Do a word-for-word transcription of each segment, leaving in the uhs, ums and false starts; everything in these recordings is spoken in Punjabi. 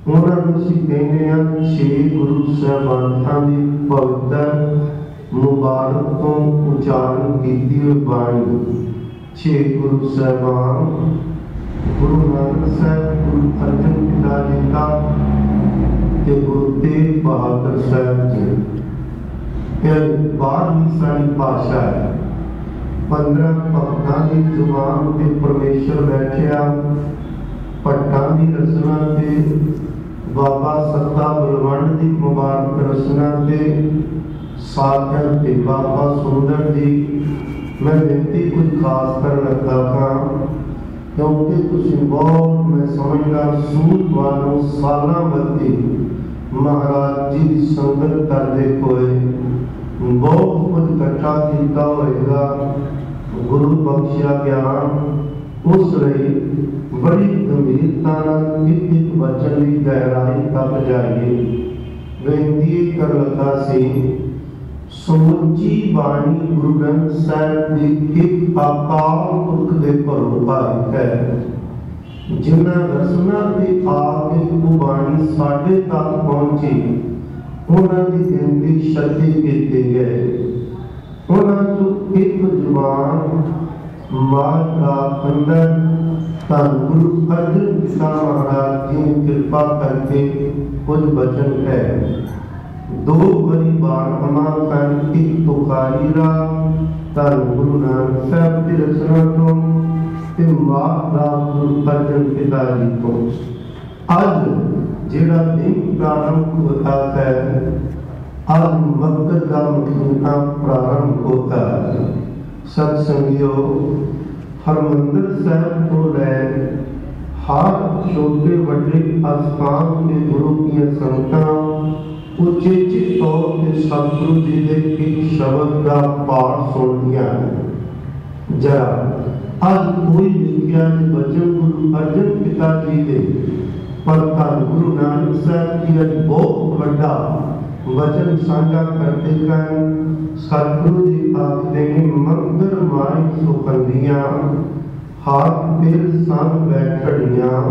ਉਹਨਾਂ ਨੂੰ ਅਸੀਂ ਕਹਿੰਦੇ ਹਾਂ ਛੇ ਗੁਰੂ ਸਾਹਿਬਾਨਾਂ ਦੀ ਪਵਿੱਤਰ ਮੁਬਾਰਕ ਤੋਂ ਉਚਾਰਨ ਕੀਤੀ ਹੋਈ ਬਾਣੀ। ਛੇ ਗੁਰੂ ਸਾਹਿਬਾਨ ਗੁਰੂ ਨਾਨਕ ਸਾਹਿਬ, ਗੁਰੂ ਅਰਜਨ ਪਿਤਾ ਜੀ ਦਾ ਤੇ ਗੁਰੂ ਤੇਗ ਬਹਾਦਰ ਸਾਹਿਬ ਜੀ। ਇਹ ਬਾਰਵੀਂ ਸਾਡੀ ਭਾਸ਼ਾ ਹੈ। ਪੰਦਰਾਂ ਭਗਤਾਂ ਦੀ ਜ਼ੁਬਾਨ ਤੇ ਪਰਮੇਸ਼ਰ ਬੈਠਿਆ। ਭੱਟਾਂ ਦੀ ਰਚਨਾ ਤੇ ਬਾਬਾ ਸੱਤਾ ਬਲਵੰਡ ਦੀ ਮੁਬਾਰਕ ਰਚਨਾ ਤੇ ਸਾਖਰ ਤੇ ਬਾਬਾ ਸੁੰਦਰ ਜੀ। ਮੈਂ ਬੇਨਤੀ ਕੁਝ ਖਾਸ ਕਰਨ ਲੱਗਾ ਹਾਂ ਕਿਉਂਕਿ ਤੁਸੀਂ ਬਹੁਤ ਮੈਂ ਸਮਝਦਾ ਸੂਤ ਵਾਲੋਂ ਸਾਲਾਂ ਬੱਧੀ ਮਹਾਰਾਜ ਜੀ ਦੀ ਸੰਗਤ ਕਰਦੇ ਹੋਏ ਬਹੁਤ ਕੁਝ ਇਕੱਠਾ ਕੀਤਾ ਹੋਏਗਾ। ਗੁਰੂ ਬਖਸ਼ਿਆ ਗਿਆਨ ਉਸ ਲਈ ਬੜੀ ਗੰਭੀਰਤਾ ਨਾਲ ਇੱਕ ਇੱਕ ਵਚਨ ਦੀ ਗਹਿਰਾਈ ਤੱਕ ਜਾਈਏ। ਬੇਨਤੀ ਕਰ ਲੱਗਾ ਸੀ ਸਮੁੱਚੀ ਬਾਣੀ ਗੁਰੂ ਗ੍ਰੰਥ ਸਾਹਿਬ ਦੀ ਇੱਕ ਅਕਾਲ ਪੁਰਖ ਦੇ ਪਰਉਪਕਾਰ ਹੈ। ਜਿਨ੍ਹਾਂ ਰਸਨਾ ਤੇ ਆ ਕੇ ਉਹ ਬਾਣੀ ਸਾਡੇ ਤੱਕ ਪਹੁੰਚੀ, ਉਹਨਾਂ ਦੀ ਗਿਣਤੀ ਛੱਤੀ ਕੀਤੇ ਗਏ। ਉਹਨਾਂ ਤੋਂ ਇੱਕ ਜ਼ੁਬਾਨ ਮਾਤਾ ਅੰਦਰ ਧੰਨ ਗੁਰੂ ਅਰਜਨ ਪਿਤਾ ਮਹਾਰਾਜ ਜੀ ਨੇ ਕਿਰਪਾ ਕਰਕੇ ਕੁਝ ਬਚਨ ਹੈ। ਦੋ ਵਾਰੀ ਬਾਰਹਵਾਂ ਕੰਨ ਇੱਕ ਤੁਕਾਰੀਰਾ ਧੰਨ ਗੁਰੂ ਨਾਨਕ ਸਾਹਿਬ ਦੀ ਰਚਨਾ ਤੋਂ ਤੇ ਮਾਤਾ ਗੁਰੂ ਅਰਜਨ ਪਿਤਾ ਜੀ ਤੋਂ। ਅੱਜ ਜਿਹੜਾ ਦਿਨ ਪ੍ਰਾਰੰਭ ਹੋਤਾ ਹੈ, ਅੱਜ ਮਕਰ ਦਾ ਮਹੀਨਾ ਪ੍ਰਾਰੰਭ ਹੋਤਾ ਹੈ। ਸਤ ਸੰਗਿਓ, ਹਰਿਮੰਦਰ ਸਾਹਿਬ ਤੋਂ ਲੈ ਹਰ ਛੋਟੇ ਵੱਡੇ ਅਸਥਾਨ ਦੇ ਗੁਰੂ ਦੀਆਂ ਸੰਗਤਾਂ ਉਚੇਚੇ ਤੌਰ ਤੇ ਸਤਿਗੁਰੂ ਜੀ ਦੇ ਇੱਕ ਸ਼ਬਦ ਦਾ ਪਾਠ ਸੁਣਦੀਆਂ ਹਨ। ਜਰਾ ਅੱਜ ਕੋਈ ਲਿਖਿਆ ਦੇ ਬਚਨ ਗੁਰੂ ਅਰਜਨ ਪਿਤਾ ਜੀ ਦੇ, ਪਰ ਧੰਨ ਗੁਰੂ ਨਾਨਕ ਸਾਹਿਬ ਜੀ ਅੱਜ ਬਹੁਤ ਵੱਡਾ ਵਚਨ ਸਾਂਝਾ ਕਰਦੇ ਹਨ। ਸਤਿਗੁਰੂ ਜੀ ਆਖਦੇ ਨੇ ਮੰਦਰ ਮਾਈ ਸੁਖੰਦੀਆਂ ਹਾਥ ਫਿਰ ਸੰਗ ਬੈਠੜੀਆਂ।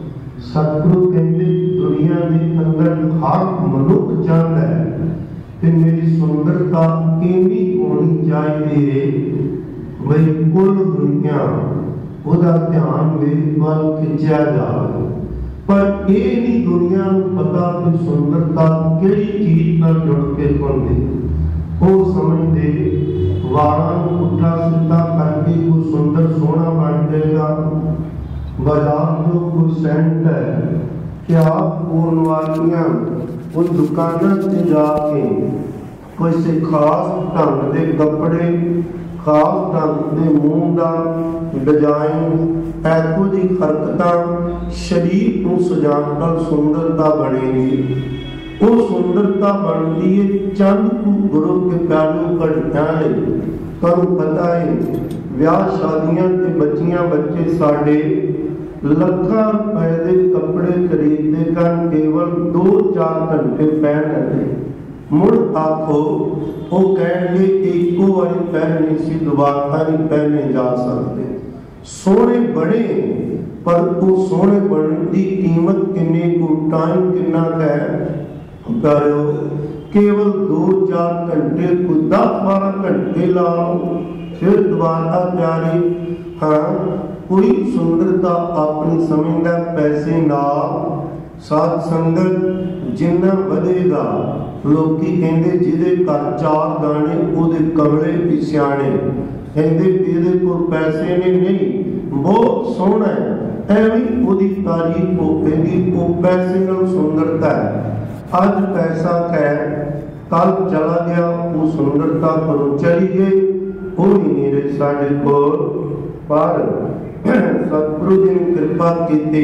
ਸਤਿਗੁਰੂ ਕਹਿੰਦੇ ਦੁਨੀਆ ਦੇ ਅੰਦਰ ਹਰ ਮਨੁੱਖ ਚਾਹੁੰਦਾ ਹੈ ਤੇ ਮੇਰੀ ਸੁੰਦਰਤਾ ਕਿਵੇਂ ਹੋਣੀ ਚਾਹੀਦੀ ਹੈ। ਮੇਰੀ ਕੁੱਲ ਦੁਨੀਆ ਉਹਦਾ ਧਿਆਨ ਮੇਰੇ ਵੱਲ ਖਿੱਚਿਆ ਜਾਵੇ, ਪਰ ਇਹ ਨਹੀਂ ਦੁਨੀਆ ਨੂੰ ਪਤਾ ਕਿ ਸੁੰਦਰਤਾ ਕਿਹੜੀ ਚੀਜ਼ ਨਾਲ ਜੁੜ ਕੇ ਹੁੰਦੀ। ਉਹ ਸਮਝਦੇ ਵਾਲਾਂ ਨੂੰ ਪੁੱਠਾ ਸਿੱਧਾ ਕਰਕੇ ਕੋਈ ਸੁੰਦਰ ਸੋਹਣਾ ਬਣ ਜਾਏਗਾ। ਬਾਜ਼ਾਰ ਤੋਂ ਕੋਈ ਸੈਂਟ ਹੈ ਕਿਆ ਪੂਰਨ ਵਾਲੀਆਂ ਉਹ ਦੁਕਾਨਾਂ ਤੇ ਜਾ ਕੇ ਕਿਸੇ ਖਾਸ ਢੰਗ ਦੇ ਕੱਪੜੇ, ਖਾਸ ਢੰਗ ਦੇ ਮੂੰਹ ਦਾ ਡਿਜ਼ਾਈਨ, ਇਹੋ ਜਿਹੀ ਹਰਕਤਾਂ ਸਰੀਰ ਨੂੰ ਸਜਾਉਣ ਨਾਲ ਸੁੰਦਰਤਾ ਬਣੇਗੀ। ਉਹ ਸੁੰਦਰਤਾ ਬਣਦੀ ਹੈ ਚੰਦ ਕੁ ਗੁਰੂ ਕੇ ਪਿਆਰੂ ਘਟਿਆਂ ਲਈ। ਤੁਹਾਨੂੰ ਪਤਾ ਹੈ ਵਿਆਹ ਸ਼ਾਦੀਆਂ ਤੇ ਬੱਚੀਆਂ ਬੱਚੇ ਸਾਡੇ ਲੱਖਾਂ ਰੁਪਏ ਦੇ ਕੱਪੜੇ ਖਰੀਦਦੇ ਹਨ, ਕੇਵਲ ਦੋ ਚਾਰ ਘੰਟੇ ਪਹਿਨਦੇ। ਮੁੜ ਆਖੋ ਉਹ ਕਹਿਣਗੇ ਇੱਕੋ ਵਾਰੀ ਪਹਿਨਣੀ ਸੀ, ਦੁਬਾਰਾ ਨਹੀਂ ਪਹਿਨੇ ਜਾ ਸਕਦੇ। ਸੋਹਣੇ ਬਣੇ, ਪਰ ਉਹ ਸੋਹਣੇ ਬਣਨ ਦੀ ਕੀਮਤ ਕਿੰਨੀ ਕੁ, ਟਾਈਮ ਕਿੰਨਾ ਹੈ ਕਰਿਓ। ਕੇਵਲ ਦੋ ਚਾਰ ਘੰਟੇ ਕੋ ਦਸ ਬਾਰਾਂ ਘੰਟੇ ਲਾਓ, ਫਿਰ ਦੁਬਾਰਾ ਤਿਆਰੀ। ਹਾਂ, ਕੋਈ ਸੁੰਦਰਤਾ ਆਪਣੀ ਸਮਝਦਾ ਪੈਸੇ ਨਾਲ। ਸਾਧ ਸੰਗਤ ਜਿੰਨਾ ਵਧੇਗਾ, ਲੋਕੀ ਕਹਿੰਦੇ ਜਿਹਦੇ ਘਰ ਚਾਰ ਦਾਣੇ ਉਹਦੇ ਕਮਲੇ ਵੀ ਸਿਆਣੇ। ਕਹਿੰਦੇ ਇਹਦੇ ਕੋਲ ਪੈਸੇ ਨੇ, ਨਹੀਂ ਬਹੁਤ ਸੋਹਣਾ ਹੈ, ਐਵੇਂ ਉਹਦੀ ਤਾਰੀਫ ਹੋ ਪੈਂਦੀ। ਉਹ ਪੈਸੇ ਨਾਲ ਸੁੰਦਰਤਾ ਹੈ। ਅੱਜ ਪੈਸਾ ਹੈ, ਕੱਲ ਚਲਾ ਗਿਆ, ਉਹ ਸੁੰਦਰਤਾ ਕੋਲੋਂ ਚਲੀ ਗਈ, ਉਹ ਨਹੀਂ ਰਹੇ ਸਾਡੇ ਕੋਲ। ਪਰ ਸਤਿਗੁਰੂ ਜੀ ਨੇ ਕਿਰਪਾ ਕੀਤੀ।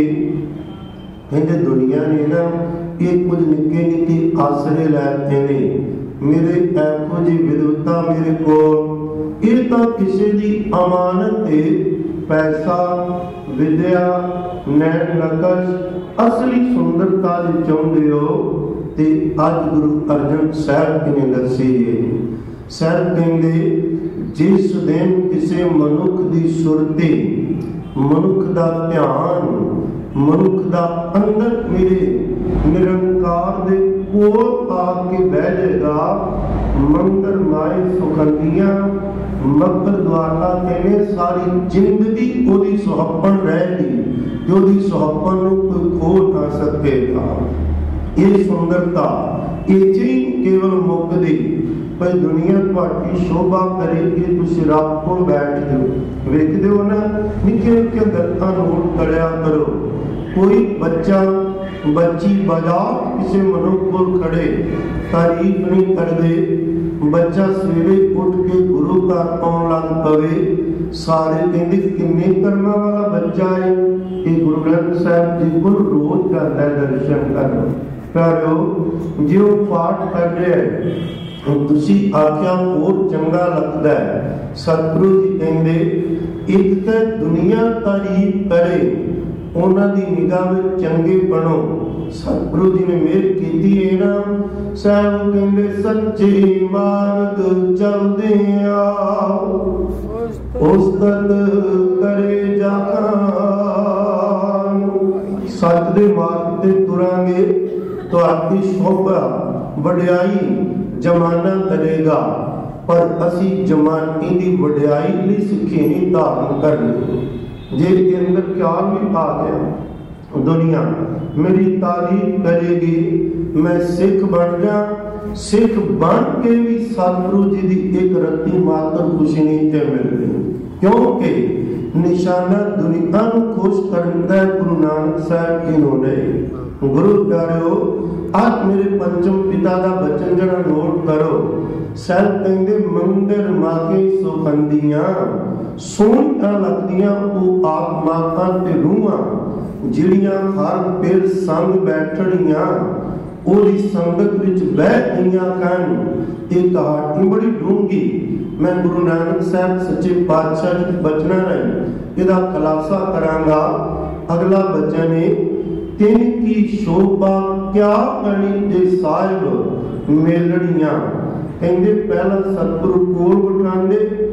ਕਹਿੰਦੇ ਦੁਨੀਆ ਨੇ ਨਾ ਇਹ ਕੁਝ ਨਿੱਕੇ ਨਿੱਕੇ ਆਸਰੇ ਲੈਤੇ ਨੇ। ਮੇਰੇ ਇਹੋ ਜਿਹੀ ਵਿਦਵਤਾ ਮੇਰੇ ਕੋਲ, ਇਹ ਤਾਂ ਕਿਸੇ ਦੀ ਅਮਾਨਤ ਹੈ। ਪੈਸਾ, ਵਿਦਿਆ, ਨੈਣ ਨਕਸ਼, ਅਸਲੀ ਸੁੰਦਰਤਾ ਜੇ ਚਾਹੁੰਦੇ ਹੋ ਤੇ ਅੱਜ ਗੁਰੂ ਅਰਜਨ ਸਾਹਿਬ ਜੀ ਨੇ ਦੱਸੀ ਹੈ। ਸਾਹਿਬ ਕਹਿੰਦੇ ਜਿਸ ਦਿਨ ਕਿਸੇ ਮਨੁੱਖ ਦੀ ਸੁਰਤੀ, ਮਨੁੱਖ ਦਾ ਧਿਆਨ, ਮਨੁੱਖ ਦਾ ਅੰਦਰ ਮੇਰੇ ਨਿਰੰਕਾਰ ਦੇ ਕੋਲ ਆ ਕੇ ਬਹਿ ਜਾਏਗਾ। ਮੰਦਰ ਮਾਏ ਸੁਖੰਦੀਆਂ ਮੱਕਰ ਦੁਆਰਾ ਕਹਿੰਦੇ ਸਾਰੀ ਜ਼ਿੰਦਗੀ ਉਹਦੀ ਸੁਹੱਪਣ ਰਹੇਗੀ ਕਿ ਉਹਦੀ ਸੁਹੱਪਣ ਨੂੰ ਕੋਈ ਖੋ ਨਾ ਸਕੇਗਾ। ਇਹ ਸੁੰਦਰਤਾ ਇਹ ਚੀ ਕੇਵਲ ਮੁੱਕਦੀ ਪਰ ਦੁਨੀਆ ਤੁਹਾਡੀ ਸ਼ੋਭਾ ਕਰੇਗੀ। ਤੁਸੀਂ ਰੱਬ ਕੋਲ ਬੈਠ ਜਾਓ, ਵੇਖਦੇ ਹੋ ਨਾ ਨਿੱਕੇ ਨਿੱਕੇ ਦਰਖਤਾਂ ਨੂੰ ਤੜਿਆ ਕਰੋ। ਕੋਈ ਬੱਚਾ ਬੱਚੀ ਬਾਜ਼ਾਰ ਕਿਸੇ ਮਨੁੱਖ ਕੋਲ ਖੜੇ ਤਾਰੀਫ ਨਹੀਂ ਕਰਦੇ। ਬੱਚਾ ਸਵੇਰੇ ਉੱਠ ਕੇ ਗੁਰੂ ਘਰ ਆਉਣ ਲੱਗ ਪਵੇ, ਸਾਰੇ ਕਹਿੰਦੇ ਕਿੰਨੇ ਕਰਮਾਂ ਵਾਲਾ ਬੱਚਾ ਹੈ। ਇਹ ਗੁਰੂ ਗ੍ਰੰਥ ਸਾਹਿਬ ਜੀ ਕੋਲ ਰੋਜ਼ ਜਾਂਦਾ ਹੈ ਦਰਸ਼ਨ ਕਰਨ। ਪਿਆਰਿਓ ਜੇ ਉਹ ਪਾਠ ਕਰ ਰਿਹਾ ਤੁਸੀਂ ਆਖਿਆ ਹੋਰ ਚੰਗਾ ਲੱਗਦਾ ਹੈ। ਸਤਿਗੁਰੂ ਜੀ ਕਹਿੰਦੇ ਇੱਕ ਤਾਂ ਦੁਨੀਆ ਤਾਰੀਫ ਕਰੇ, ਉਹਨਾਂ ਦੀ ਨਿਗਾਹ ਵਿੱਚ ਚੰਗੇ ਬਣੋ। ਸਤਿਗੁਰੂ ਜੀ ਨੇ ਮਿਹਰ ਕੀਤੀ ਹੈ ਨਾ। ਸਾਹਿਬ ਕਹਿੰਦੇ ਸੱਚੇ ਮਾਰਗ ਚਲਦੇ ਆ ਉਸਤਤ ਕਰੇ ਜਾਨ। ਸੱਚ ਦੇ ਮਾਰਗ ਤੇ ਤੁਰਾਂਗੇ ਤੁਹਾਡੀ ਸ਼ੋਭਾ ਵਡਿਆਈ ਜਮਾਨਾ ਕਰੇਗਾ, ਪਰ ਅਸੀਂ ਜਮਾਨੇ ਦੀ ਵਡਿਆਈ ਲਈ ਸਿੱਖੀ ਨਹੀਂ ਧਾਰਨ ਕਰਨੀ। ਜੇ ਇਹਦੇ ਅੰਦਰ ਖਿਆਲ ਵੀ ਆ ਗਿਆ ਦੁਨੀਆ ਮੇਰੀ ਤਾਰੀਫ ਕਰੇਗੀ, ਮੈਂ ਸਿੱਖ ਬਣ ਜਾ। ਸਿੱਖ ਬਣ ਕੇ ਵੀ ਸਤਿਗੁਰੂ ਜੀ ਦੀ ਇੱਕ ਰੱਤੀ ਮਾਤਰ ਖੁਸ਼ੀ ਨਹੀਂ ਤੇ ਮਿਲਦੀ, ਕਿਉਂਕਿ ਨਿਸ਼ਾਨਾ ਦੁਨੀਆ ਨੂੰ ਖੁਸ਼ ਕਰਨ ਦਾ ਗੁਰੂ ਨਾਨਕ ਸਾਹਿਬ ਜੀ ਨੇ। ਗੁਰੂ ਪਿਆਰਿਓ ਅੱਜ ਮੇਰੇ ਪੰਚਮ ਪਿਤਾ ਦਾ ਬਚਨ ਜਿਹੜਾ ਨੋਟ ਕਰੋ। ਸਾਹਿਬ ਕਹਿੰਦੇ ਮੰਦਰ ਮਾਗੇ ਸੁਖੰਦੀਆਂ ਸੋਹਣੀਆਂ ਲੱਗਦੀਆਂ ਉਹ ਆਤਮਾਵਾਂ ਤੇ ਰੂਹਾਂ ਜਿਹੜੀਆਂ ਹਰ ਪੇਰ ਸੰਗ ਬੈਠੜੀਆਂ ਉਹਦੀ ਸੰਗਤ ਵਿੱਚ ਬਹਿ ਗਈਆਂ ਹਨ। ਇਹ ਕਹਾਣੀ ਬੜੀ ਡੂੰਘੀ। ਮੈਂ ਗੁਰੂ ਨਾਨਕ ਸਾਹਿਬ ਸੱਚੇ ਪਾਤਸ਼ਾਹ ਜੀ ਬਚਨਾਂ ਰਾਹੀਂ ਇਹਦਾ ਖੁਲਾਸਾ ਕਰਾਂਗਾ। ਅਗਲਾ ਬਚਨ ਹੈ ਤਿੰਨ ਕੀ ਸ਼ੋਭਾ ਕਿਆ ਕਣੀ ਦੇ ਸਾਹਿਬ ਮੇਲੜੀਆਂ। ਕਹਿੰਦੇ ਪਹਿਲਾਂ ਸਤਿਗੁਰੂ ਕੋਲ ਬਿਠਾਉਂਦੇ,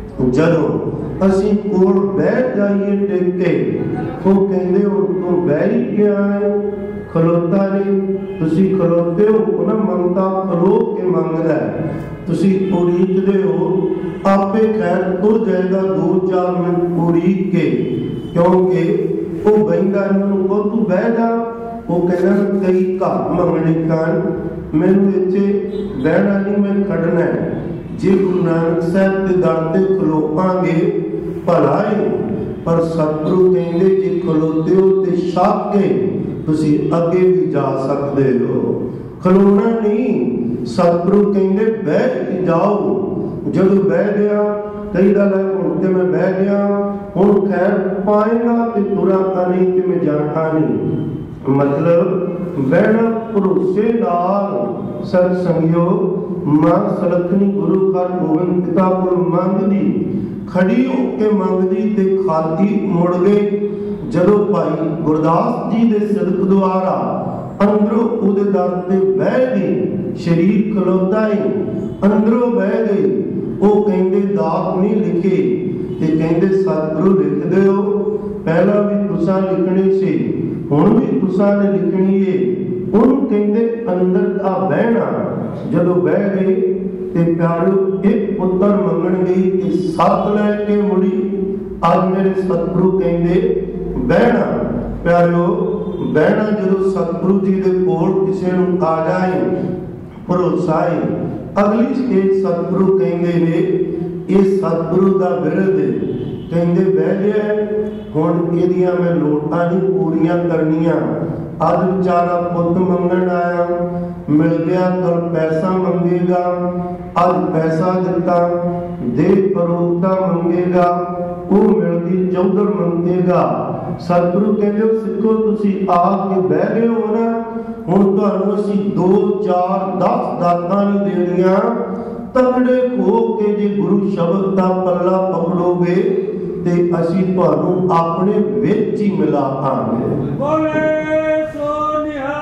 ਜਦੋਂ ਅਸੀਂ ਕੋਲ ਬੈਠ ਜਾਈਏ ਟਿਕ ਕੇ ਉਹ ਕਹਿੰਦੇ ਹੁਣ ਤੂੰ ਬਹਿ ਹੀ ਗਿਆ ਹੈ, ਖਲੋਤਾ ਨਹੀਂ। ਤੁਸੀਂ ਖਲੋਤੇ ਹੋ, ਉਹਨਾਂ ਮੰਗਤਾ ਖਲੋ ਕੇ ਮੰਗਦਾ, ਤੁਸੀਂ ਉਡੀਕਦੇ ਹੋ ਆਪੇ ਖੈਰ ਤੁਰ ਜਾਏਗਾ ਦੋ ਚਾਰ ਮਿੰਟ ਉਡੀਕ ਕੇ, ਕਿਉਂਕਿ ਉਹ ਬਹਿੰਦਾ ਨੂੰ ਕੋ ਤੂੰ ਬਹਿ ਜਾ। ਉਹ ਕਹਿੰਦਾ ਕਈ ਘਰ ਮੰਗਣੇ ਕਾਨ ਮੈਨੂੰ ਇੱਥੇ ਬਹਿਣਾ ਨਹੀਂ, ਮੈਂ ਖੜਨਾ ਹੈ। ਜੇ ਗੁਰੂ ਨਾਨਕ ਸਾਹਿਬ ਦੇ ਦਰ ਤੇ ਖਲੋਵਾਂਗੇ ਭਲਾ ਹੈ, ਪਰ ਸਤਿਗੁਰੂ ਕਹਿੰਦੇ ਜੇ ਖਲੋਤੇ ਹੋ ਤੇ ਛਾਪ ਕੇ ਤੁਸੀਂ ਅੱਗੇ ਵੀ ਜਾ ਸਕਦੇ ਹੋ, ਖਲੋਣਾ ਨਹੀਂ। ਸਤਿਗੁਰੂ ਕਹਿੰਦੇ ਬਹਿ ਕੇ ਜਾਓ। ਜਦੋਂ ਬਹਿ ਗਿਆ ਕਈ ਦਾ ਲੈ ਹੁਣ ਤੇ ਮੈਂ ਬਹਿ ਗਿਆ, ਹੁਣ ਖੈਰ ਪਾਏਗਾ ਤੇ ਤੁਰਾਂਗਾ ਨਹੀਂ ਤੇ ਮੈਂ ਜਾਣਾ ਨਹੀਂ। ਮਤਲਬ ਬਹਿਣਾ ਭਰੋਸੇ ਨਾਲ। ਸਤ ਸੰਗਿਓ ਮਾਂ ਸਲਖਣੀ ਗੁਰੂ ਘਰ ਗੋਬਿੰਦ ਪਿਤਾ ਕੋਲ ਮੰਗਦੀ, ਖੜੀ ਹੋ ਕੇ ਮੰਗਦੀ ਤੇ ਖਾਦੀ ਮੁੜ ਗਈ। ਜਦੋਂ ਭਾਈ ਗੁਰਦਾਸ ਜੀ ਦੇ ਸਿਦਕ ਦੁਆਰਾ ਅੰਦਰੋਂ ਉਹਦੇ ਦਰ ਤੇ ਬਹਿ ਗਈ, ਸ਼ਰੀਰ ਖਲੋਤਾ ਹੀ ਅੰਦਰੋਂ ਬਹਿ ਗਈ। ਉਹ ਕਹਿੰਦੇ ਦਾਤ ਨਹੀਂ ਲਿਖੇ ਤੇ ਕਹਿੰਦੇ ਸਤਿਗੁਰੂ ਲਿਖਦੇ ਹੋ, ਪਹਿਲਾਂ ਵੀ ਤੁਸਾਂ ਲਿਖਣੀ ਸੀ ਹੁਣ ਵੀ ਤੁਸਾਂ ਨੇ ਲਿਖਣੀ ਏ। ਉਹਨੂੰ ਕਹਿੰਦੇ ਅੰਦਰ ਦਾ ਬਹਿਣਾ। ਜਦੋਂ ਬਹਿ ਗਏ ਤੇ ਪਿਆਰਿਓ ਇੱਕ ਪੁੱਤਰ ਮੰਗਣ ਗਈ ਤੇ ਸੱਤ ਲੈ ਕੇ ਮੁੜੀ। ਅੱਜ ਮੇਰੇ ਸਤਿਗੁਰੂ ਕਹਿੰਦੇ ਬਹਿਣਾ। ਪਿਆਰਿਓ ਬਹਿਣਾ ਜਦੋਂ ਸਤਿਗੁਰੂ ਜੀ ਦੇ ਕੋਲ ਕਿਸੇ ਨੂੰ ਆ ਜਾਏ ਭਰੋਸਾ ਹੈ। ਅਗਲੀ ਸਟੇਜ ਸਤਿਗੁਰੂ ਕਹਿੰਦੇ ਨੇ ਇਹ ਸਤਿਗੁਰੂ ਦਾ ਬਿਰਧ ਹੈ। ਕਹਿੰਦੇ ਬਹਿ ਗਿਆ ਹੁਣ ਇਹਦੀਆਂ ਮੈਂ ਲੋਟਾਂ ਨਹੀਂ ਪੂਰੀਆਂ ਕਰਨੀਆਂ। ਅੱਜ ਵਿਚਾਰਾ ਪੁੱਤ ਮੰਗਣ ਆਇਆ, ਮਿਲ ਗਿਆ ਕੱਲ ਪੈਸਾ ਮੰਗੇਗਾ, ਅੱਜ ਪੈਸਾ ਦਿੱਤਾ, ਦੇ ਪਰੋਤਾ ਮੰਗੇਗਾ, ਉਹ ਮਿਲਦੀ ਚੌਧਰ ਮੰਗੇਗਾ। ਸਤਿਗੁਰੂ ਕਹਿੰਦੇ ਸਿੱਖੋ ਤੁਸੀਂ ਆ ਕੇ ਬਹਿ ਗਏ ਹੋ ਨਾ, ਹੁਣ ਤੁਹਾਨੂੰ ਅਸੀਂ ਦੋ ਚਾਰ ਦਸ ਦਾਤਾਂ ਨਹੀਂ ਦੇਣੀਆਂ। ਤਗੜੇ ਹੋ ਕੇ ਜੇ ਗੁਰੂ ਸ਼ਬਦ ਦਾ ਪੱਲਾ ਪਕੜੋਗੇ ਤੇ ਅਸੀਂ ਤੁਹਾਨੂੰ ਆਪਣੇ ਵਿੱਚ ਹੀ ਮਿਲਾਵਾਂਗੇ। ਬੋਲੇ ਸੋ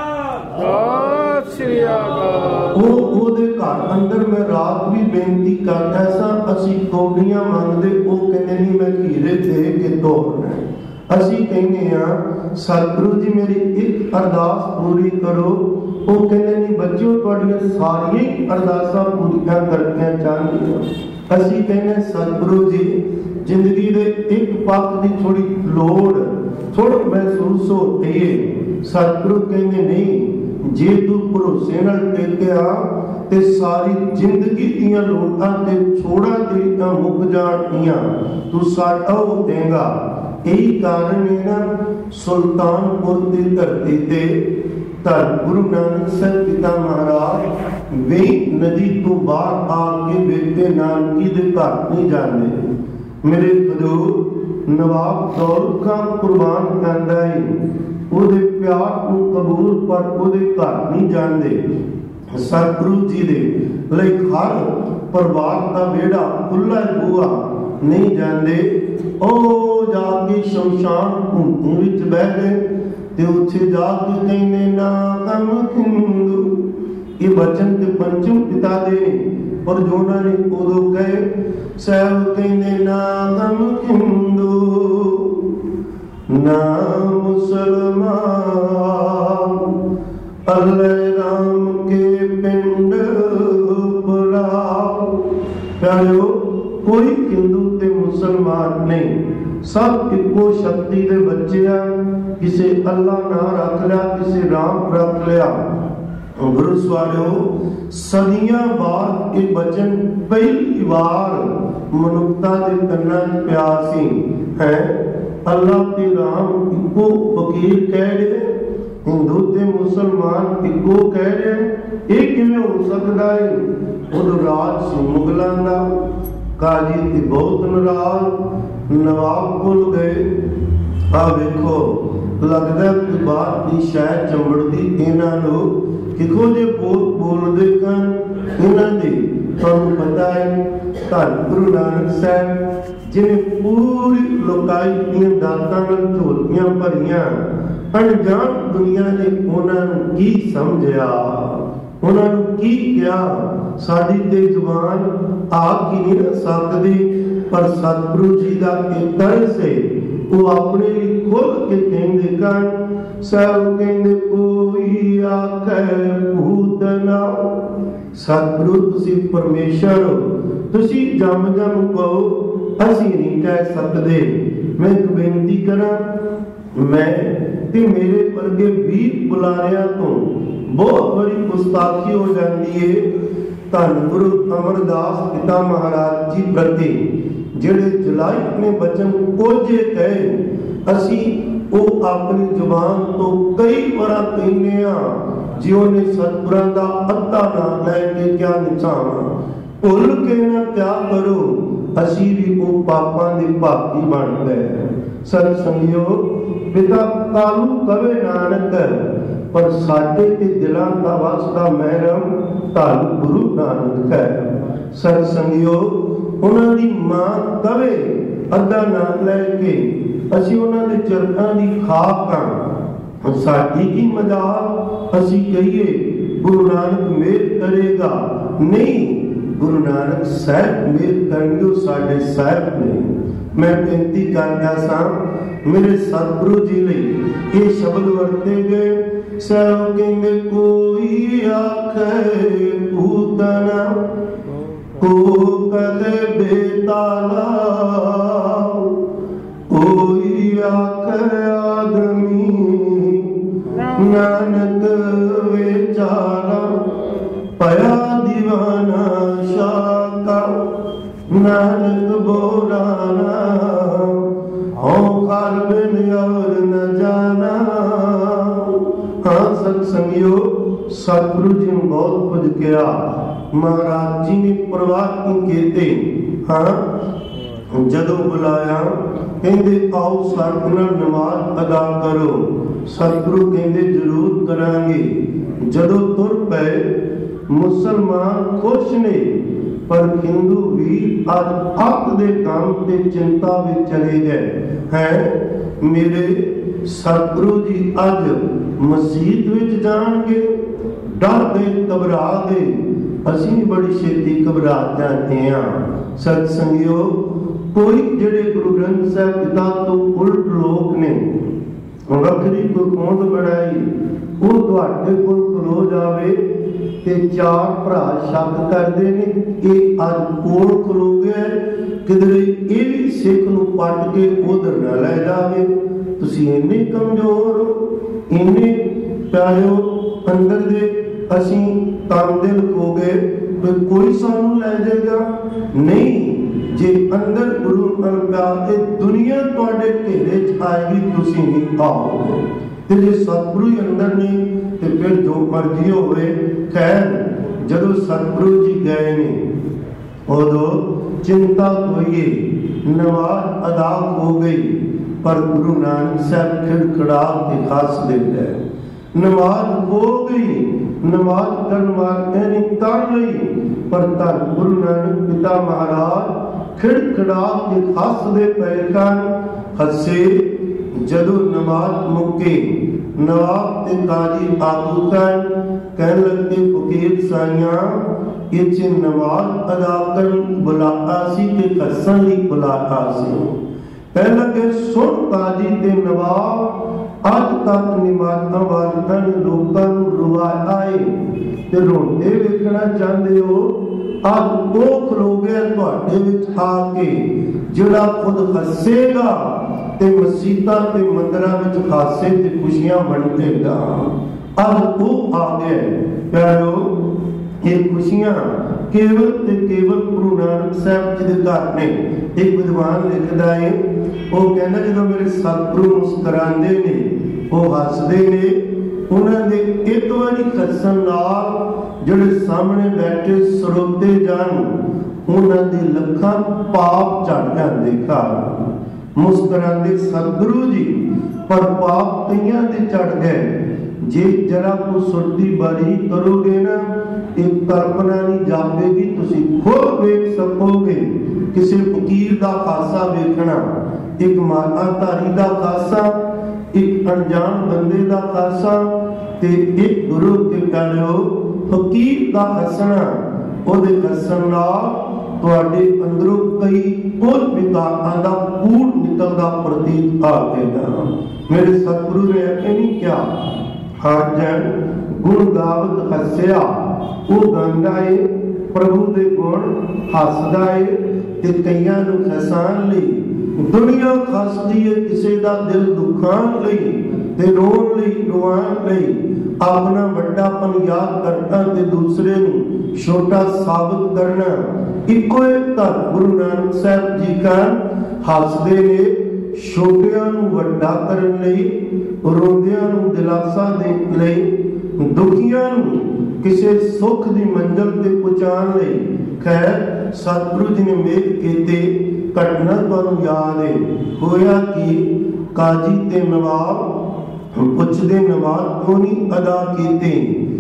ਨਿਹਾਲ ਸਤਿ ਸ੍ਰੀ ਅਕਾਲ। ਉਹ ਉਹਦੇ ਘਰ ਅੰਦਰ ਮੈਂ ਰਾਤ ਵੀ ਬੇਨਤੀ ਕਰਦਾ ਸਾਂ, ਅਸੀਂ ਕੌਡੀਆਂ ਮੰਗਦੇ, ਉਹ ਕਹਿੰਦੇ ਨਹੀਂ ਮੈਂ ਹੀਰੇ ਦੇ ਕੇ ਤੋੜਨਾ। ਅਸੀਂ ਕਹਿੰਦੇ ਆ ਸਤਿਗੁਰੂ ਜੀ ਮੇਰੀ ਇੱਕ ਅਰਦਾਸ ਪੂਰੀ ਕਰੋ। ਉਹ ਕਹਿੰਦੇ ਨਹੀਂ ਬੱਚਿਓ, ਤੁਹਾਡੀਆਂ ਸਾਰੀਆਂ ਹੀ ਅਰਦਾਸਾਂ ਪੂਰੀਆਂ ਕਰਨੀਆਂ ਚਾਹੀਦੀਆਂ। ਅਸੀਂ ਕਹਿੰਦੇ ਸਤਿਗੁਰੂ ਜੀ ਜ਼ਿੰਦਗੀ ਦੇ ਇੱਕ ਪੱਖ ਦੀ ਥੋੜੀ ਲੋੜ ਥੋੜੀ ਮਹਿਸੂਸ ਹੋਤੀ ਹੈ। ਸਤਿਗੁਰੂ ਕਹਿੰਦੇ ਨਹੀਂ, ਜੇ ਤੂੰ ਭਰੋਸੇ ਨਾਲ ਟੇਕਿਆ ਤੇ ਸਾਰੀ ਜ਼ਿੰਦਗੀ ਦੀਆਂ ਲੋੜਾਂ ਤੇ ਛੋੜਾਂ ਤੇਰੀਆਂ ਮੁੱਕ ਜਾਣਗੀਆਂ, ਤੂੰ ਸਾਡਾ ਹੋ ਦੇਗਾ। यही कारण है ना सुल्तानपुर की धरती ते धन गुरु नानक साहब पिता महाराज वे नदी तो बाहर आके बेटे नानकी दे घर नहीं जाते। मेरे खजूर नवाब दौलत खान कुर्बान करता है, ਉਹਦੇ ਪਿਆਰ ਨੂੰ ਕਬੂਲ ਪਰ ਉਹਦੇ ਘਰ ਨਹੀਂ ਜਾਂਦੇ। ਸਤਿਗੁਰੂ ਜੀ ਦੇ ਲਈ ਹਰ ਪਰਿਵਾਰ ਦਾ ਵਿਹੜਾ ਖੁੱਲਾ ਬੂਹਾ ਨਹੀਂ ਜਾਂਦੇ। ਉਹ ਜਾ ਕੇ ਸ਼ਮਸ਼ਾਨ ਭੂਮੀ ਵਿੱਚ ਬਹਿ ਗਏ ਤੇ ਉੱਥੇ ਜਾ ਕੇ ਕਹਿੰਦੇ ਨਾ ਕਮ ਹਿੰਦੂ। ਇਹ ਬਚਨ ਤੇ ਪੰਚਮ ਪਿਤਾ ਦੇ ਪਰ ਜੋ ਉਹਨਾਂ ਨੇ ਉਦੋਂ ਕਹੇ ਸਾਹਿਬ ਕਹਿੰਦੇ ਨਾ ਕਮ ਹਿੰਦੂ ना मुसलमान अल्लाह राम के पिंड बुलाओ। प्यारो कोई हिंदू ते मुसलमान नहीं, सब इको शक्ति दे बच्चे हैं। किसे अल्लाह ना रख लिया, किसे राम रख लिया। गुरु स्वालियो सदियां बाद ये बचन पहली बार मनुखता दे कन्ना च पिया सी है। अल्लाह ते राम इको वकील कह रहे, हिंदू ते मुसलमान इको कह रहे, ये किवें हो सकता है। उदों राज सी मुगलों दा, काजी ते बहुत नाराज, नवाब भुल गए। आ वेखो लगदा कि बाहर की शायद चंबड़दी इन्हां नूं किहो जे बोल बोलदे कन इन्हां दे तुहानूं पता है। धन गुरु नानक साहब जिन्हें पूरी लोकाई ਦੀਆਂ ਦਾਤਾਂ ਨਾਲ ਝੋਲੀਆਂ ਭਰੀਆਂ, ਅਣਜਾਣ ਦੁਨੀਆ ਨੇ ਉਹਨਾਂ ਨੂੰ ਕੀ ਸਮਝਿਆ, ਉਹਨਾਂ ਨੂੰ ਕੀ ਕਿਹਾ, ਸਾਡੀ ਤੇ ਜ਼ੁਬਾਨ ਆਪ ਹੀ ਨਹੀਂ ਸਕਦੀ। ਪਰ ਸਤਿਗੁਰੂ ਜੀ ਦਾ ਇਹ ਤਰਸ ਹੈ, ਉਹ ਆਪਣੇ ਲਈ ਖੁੱਲ੍ਹ ਕੇ ਕਹਿੰਦੇ ਕਨ। ਸਭ ਕਹਿੰਦੇ ਕੋਈ ਆਖੇ ਭੂਤ ਨਾ। ਸਤਿਗੁਰੂ ਤੁਸੀਂ ਪਰਮੇਸ਼ਰ ਹੋ, ਤੁਸੀਂ ਜਮ ਜਮ ਕਹੋ, ਅਸੀਂ ਨਹੀਂ ਕਹਿ ਸਕਦੇ। ਮੈਂ ਇੱਕ ਬੇਨਤੀ ਕਰਾਂ, ਮੈਂ ਤੇ ਮੇਰੇ ਵਰਗੇ ਵੀਹ ਬੁਲਾਰਿਆਂ ਤੋਂ ਬਹੁਤ ਬੜੀ ਗੁਸਤਾਖੀ ਹੋ ਜਾਂਦੀ ਹੈ ਧੰਨ ਗੁਰੂ ਅਮਰਦਾਸ ਪਿਤਾ ਮਹਾਰਾਜ ਜੀ ਪ੍ਰਤੀ, ਜਿਹੜੇ ਜਲਾਈ ਨੇ ਬਚਨ ਕੋਝੇ ਕਹੇ। ਅਸੀਂ ਉਹ ਆਪਣੀ ਜ਼ੁਬਾਨ ਤੋਂ ਕਈ ਵਾਰ ਕਹਿੰਦੇ ਆ, ਜਿਉਂ ਨੇ ਸਤਿਗੁਰਾਂ ਦਾ ਅੱਧਾ ਨਾਂ ਲੈ ਕੇ ਕਿਆ ਨਿਸ਼ਾਨ ਭੁੱਲ ਕੇ ਨਾ ਕਿਆ ਕਰੋ, ਅਸੀਂ ਵੀ ਉਹ ਪਾਪਾਂ ਦੇ ਭਾਗੀ ਬਣ ਗਏ। ਸਤ ਸੰਗਿਓ ਪਿਤਾ ਕਾਲੂ ਕਵੇ ਨਾਨਕ, ਪਰ ਸਾਡੇ ਤੇ ਦਿਲਾਂ ਦਾ ਵਾਸਤਾ ਮਹਿਰਮ ਧੰਨ ਗੁਰੂ ਨਾਨਕ ਹੈ। ਸਤ ਸੰਗਿਓ ਉਹਨਾਂ ਦੀ ਮਾਂ ਕਵੇ ਅੱਧਾ ਨਾਂ ਲੈ ਕੇ ਅਸੀਂ ਉਹਨਾਂ ਦੇ ਚਰਨਾਂ ਦੀ ਖਾਕ ਹਾਂ। ਸਾਡੀ ਕੀ ਮਜਾਲ ਅਸੀਂ ਕਹੀਏ ਗੁਰੂ ਨਾਨਕ ਮਿਹਰ ਕਰੇਗਾ, ਨਹੀਂ गुरु नानक साहब मेहर करनगे, साडे साहब ने। मैं बेनती करदा सां मेरे सतगुरु जी लई ये शब्द वरते गए। साहब कहंदे कोई आखे पूतना को कदे बेताला, कोई आखे आदमी नानक बेचारा, पया दीवाना शाका नानक बोलाना, हो काल बिन और न जाना। हाँ सत्संगियो सतगुरु जी ने बहुत कुछ किया, महाराज जी ने परवाह नहीं कीते। हाँ जदों बुलाया कहते आओ साडे नाल नमाज अदा करो, सतगुरु कहते जरूर करांगे। जदों तुर पे मुसलमान खुश ने, पर हिंदू भी अज अक दे काम ते चिंता में चले गए हैं। मेरे सतगुरु जी अज मस्जिद विच जाणगे, डर गए घबरा गए। असीं बड़ी छेती घबरा जाते हैं। सत्संगियो कोई जेडे गुरु ग्रंथ साहिब पिता तो उल्ट लोग ने वखरी गुरकोंद बढ़ाई वो तुहाडे कोल खलो जावे ते चार भरा शक करदे ने कि अज कोल खलो गया किधरे ये भी सिख नूं पट के उधर न लै जावे। तुसीं इन्ने कमजोर हो इन्ने प्यारो अंदर दे असीं तन दिल हो गए तो कोई सानू लै जाएगा नहीं। जे अंदर गुरु नाल प्यार ते दुनिया तुहाडे घेरे च आएगी तुसीं नहीं आओगे। ते जे सतगुरु अंदर ने ते फिर जो मर्जी होवे। खैर जदों सतगुरु जी गए ने उदों चिंता होई नमाज अदा हो गई पर गुरु नानक साहब खिड़खड़ा के हस देते नमाज हो गई नमाज करने वाले ने कर ली पर धन गुरु नानक पिता महाराज खिड़खड़ा के हस दे पे कन हसे। जदों नमाज मुके नवाब ते काजी आगू कन कहन लगे फकीर साइयां ये च नमाज अदा करन बुलाता सी ते हसन ली बुलाता सी। कह लगे सुन काजी ते नवाब अज तक नमाज़ां वालियां ने लोकां नूं रुवाया है ते रोंदे वेखना चाहते हो। अज वो खलो गया तुहाडे विच आके जिहड़ा खुद हसेगा ते मसीतां ते मंदिरां विच हासे ते खुशियां वंडेगा। अज वो आ गया प्यारो ये खुशियां केवल ते केवल गुरु नानक साहब जी दे घर ने। एक विद्वान लिखदा है वो कहना जो मेरे सतगुरु मुस्कुराते ने वो हसते ने उन्होंने दे एक बारी हसन नाल जिहड़े सामने बैठे सरोते जान उन्होंने दे लखां पाप चढ़ जाते घर। मुस्कुराते सतगुरु जी पर पाप कईयां दे चढ़ गए। जे जरा को सुरती बारी करोगे ना एक कल्पना नहीं जापेगी तुसी खुद वेख सकोगे। किसी फकीर का खासा वेखना एक माताधारी का खासा एक अनजान बंदे का खासा ते एक गुरु के कहो फकीर का हसना ओदे हसन नाल तुहाडे अंदरों कई और विकारां दा कूड़ निकलदा प्रतीत आवेगा। मेरे सतगुरु ने नहीं क्या हर जन गुण गावत हसया वो गांदा है प्रभु दे गुण हसदा है ते कईयां नूं हसान लई दुनिया खसदी है किसी का दिल दुखान लई ते रोण लई रोआण लई अपना वड्डापन याद करना ते दूसरे नूं छोटा साबित करना। इको एक धन गुरु नानक साहब जी का हसदे ने छोटियां नूं वड्डा करन लई रोंदियां नूं दिलासा देण लई दुखियां नूं किसी सुख दी मंजिल ते पहुंचाण लई। खैर सतगुरु जी ने मेल कीते घटना तुहानूं याद है होया कि काजी ते नवाब पुछदे नमाज क्यों नहीं अदा कीते।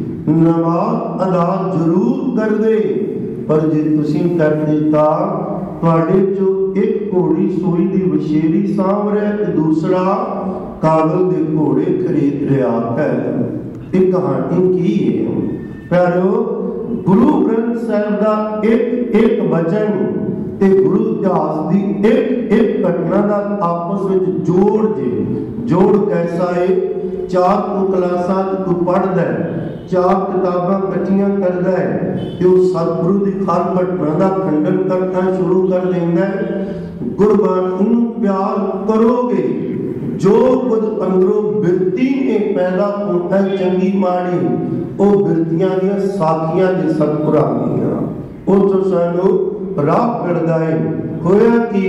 नमाज अदा जरूर कर दे पर जे तुसीं कर दिता तुहाडे चों एक घोड़ी सोई दी वछेरी सांभ रहा ते दूसरा कागल दे घोड़े खरीद रहा है। ये कहानी की है प्यारो गुरु ग्रंथ साहिब दा एक एक वचन ते गुरु इतिहास दी एक एक घटना दा आपस विच जोड़ जे जोड़ कैसा है। चार को क्लासां तू पढ़दा है चार किताबां इकट्ठियां करदा है ते उस सतगुरु दी हर घटना दा खंडन करना शुरू कर देंदा है। गुरबाणी नूं प्यार करोगे जो कुछ अंदरों बिरती ने पैदा होता है चंगी माड़ी वो बिरतियां दी साखियां जे सतगुरां दीयां वो तो सानू राह करदा है। होया कि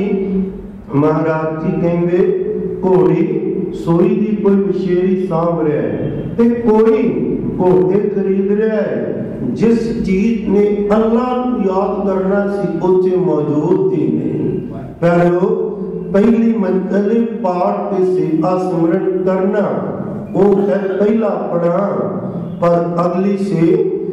महाराज जी कहंदे घोड़ी सोई दी कोई विशेरी सांभ रहा है ते कोई घोड़े खरीद रहा है। जिस चीज ने अल्लाह को याद करना सी उसे मौजूद ही नहीं। पहलो पहली मंजिल पाठ ते सेवा सिमरन करना वो है पहला पढ़ा पर अगली से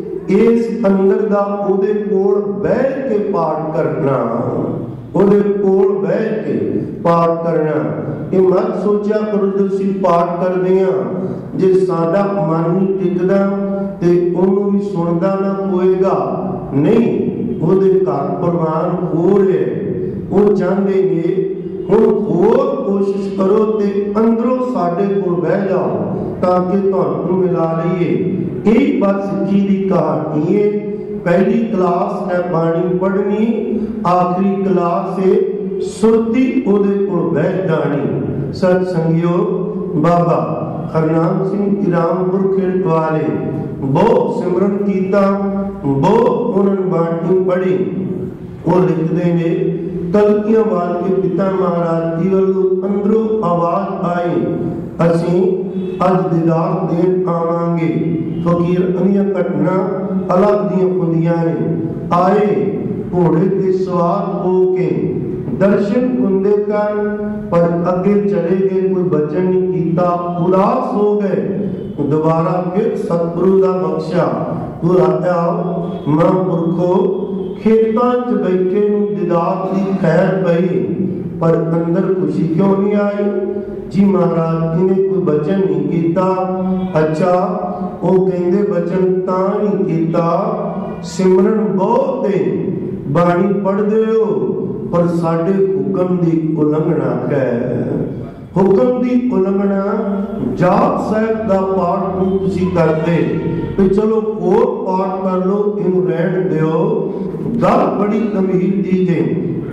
इस अंदर दा ओदे कोल बैठ के पाठ करना ओदे कोल बैठ के पाठ करना। ये मत सोचा करो तुसी पाठ करदे आ जे साडा मन नहीं टिकदा ते ओनू भी सुनदा ना होएगा नहीं ओदे घर प्रवान हो रहे वो चाहते ने हुण होर कोशिश करो ते अंदरों साडे कोल बह जाओ ताकि तुहानूं मिला लईए। एक बात सिक्खी दी कहानी है। पहली क्लास है बाणी पढ़नी, आखिरी क्लास है सुरती उहदे कोल बह जानी। सत संगियो बाबा हरनाम सिंह इरामपुर खिड़क वाले बहुत सिमरन कीता, बहुत उन्होंने बाणी पढ़ी। वो लिखते ने तलकियां वाल के पिता महाराज जी वालों अंदरों आवाज आई, असी अज दीदार देन आवांगे। फकीर अनिया घटना अलग दियां हुंदियां ने। आए घोड़े ते सवार होके दर्शन हुंदे कर, पर अगे चले गए, कोई बचन नहीं कीता, उदास हो गए। दोबारा फिर सतगुरु दा बख्शा बुलाया, महापुरखो खेतां च बैठे नूं दीदार दी खैर पई, पर अंदर खुशी क्यों नहीं आई? जी महाराज जी ने कोई बचन नहीं कीता। अच्छा वो कहंदे बचन तां नहीं कीता, सिमरन बहुत है, बाणी पढ़दे हो, पर साडे हुक्म दी उलंघना है। हुक्म दी उलंघना जाप साहब दा पाठ नूं तुसीं करदे ते चलो होर पाठ कर लो, इनू रहण दिओ। गल बड़ी गंभीर चीज है।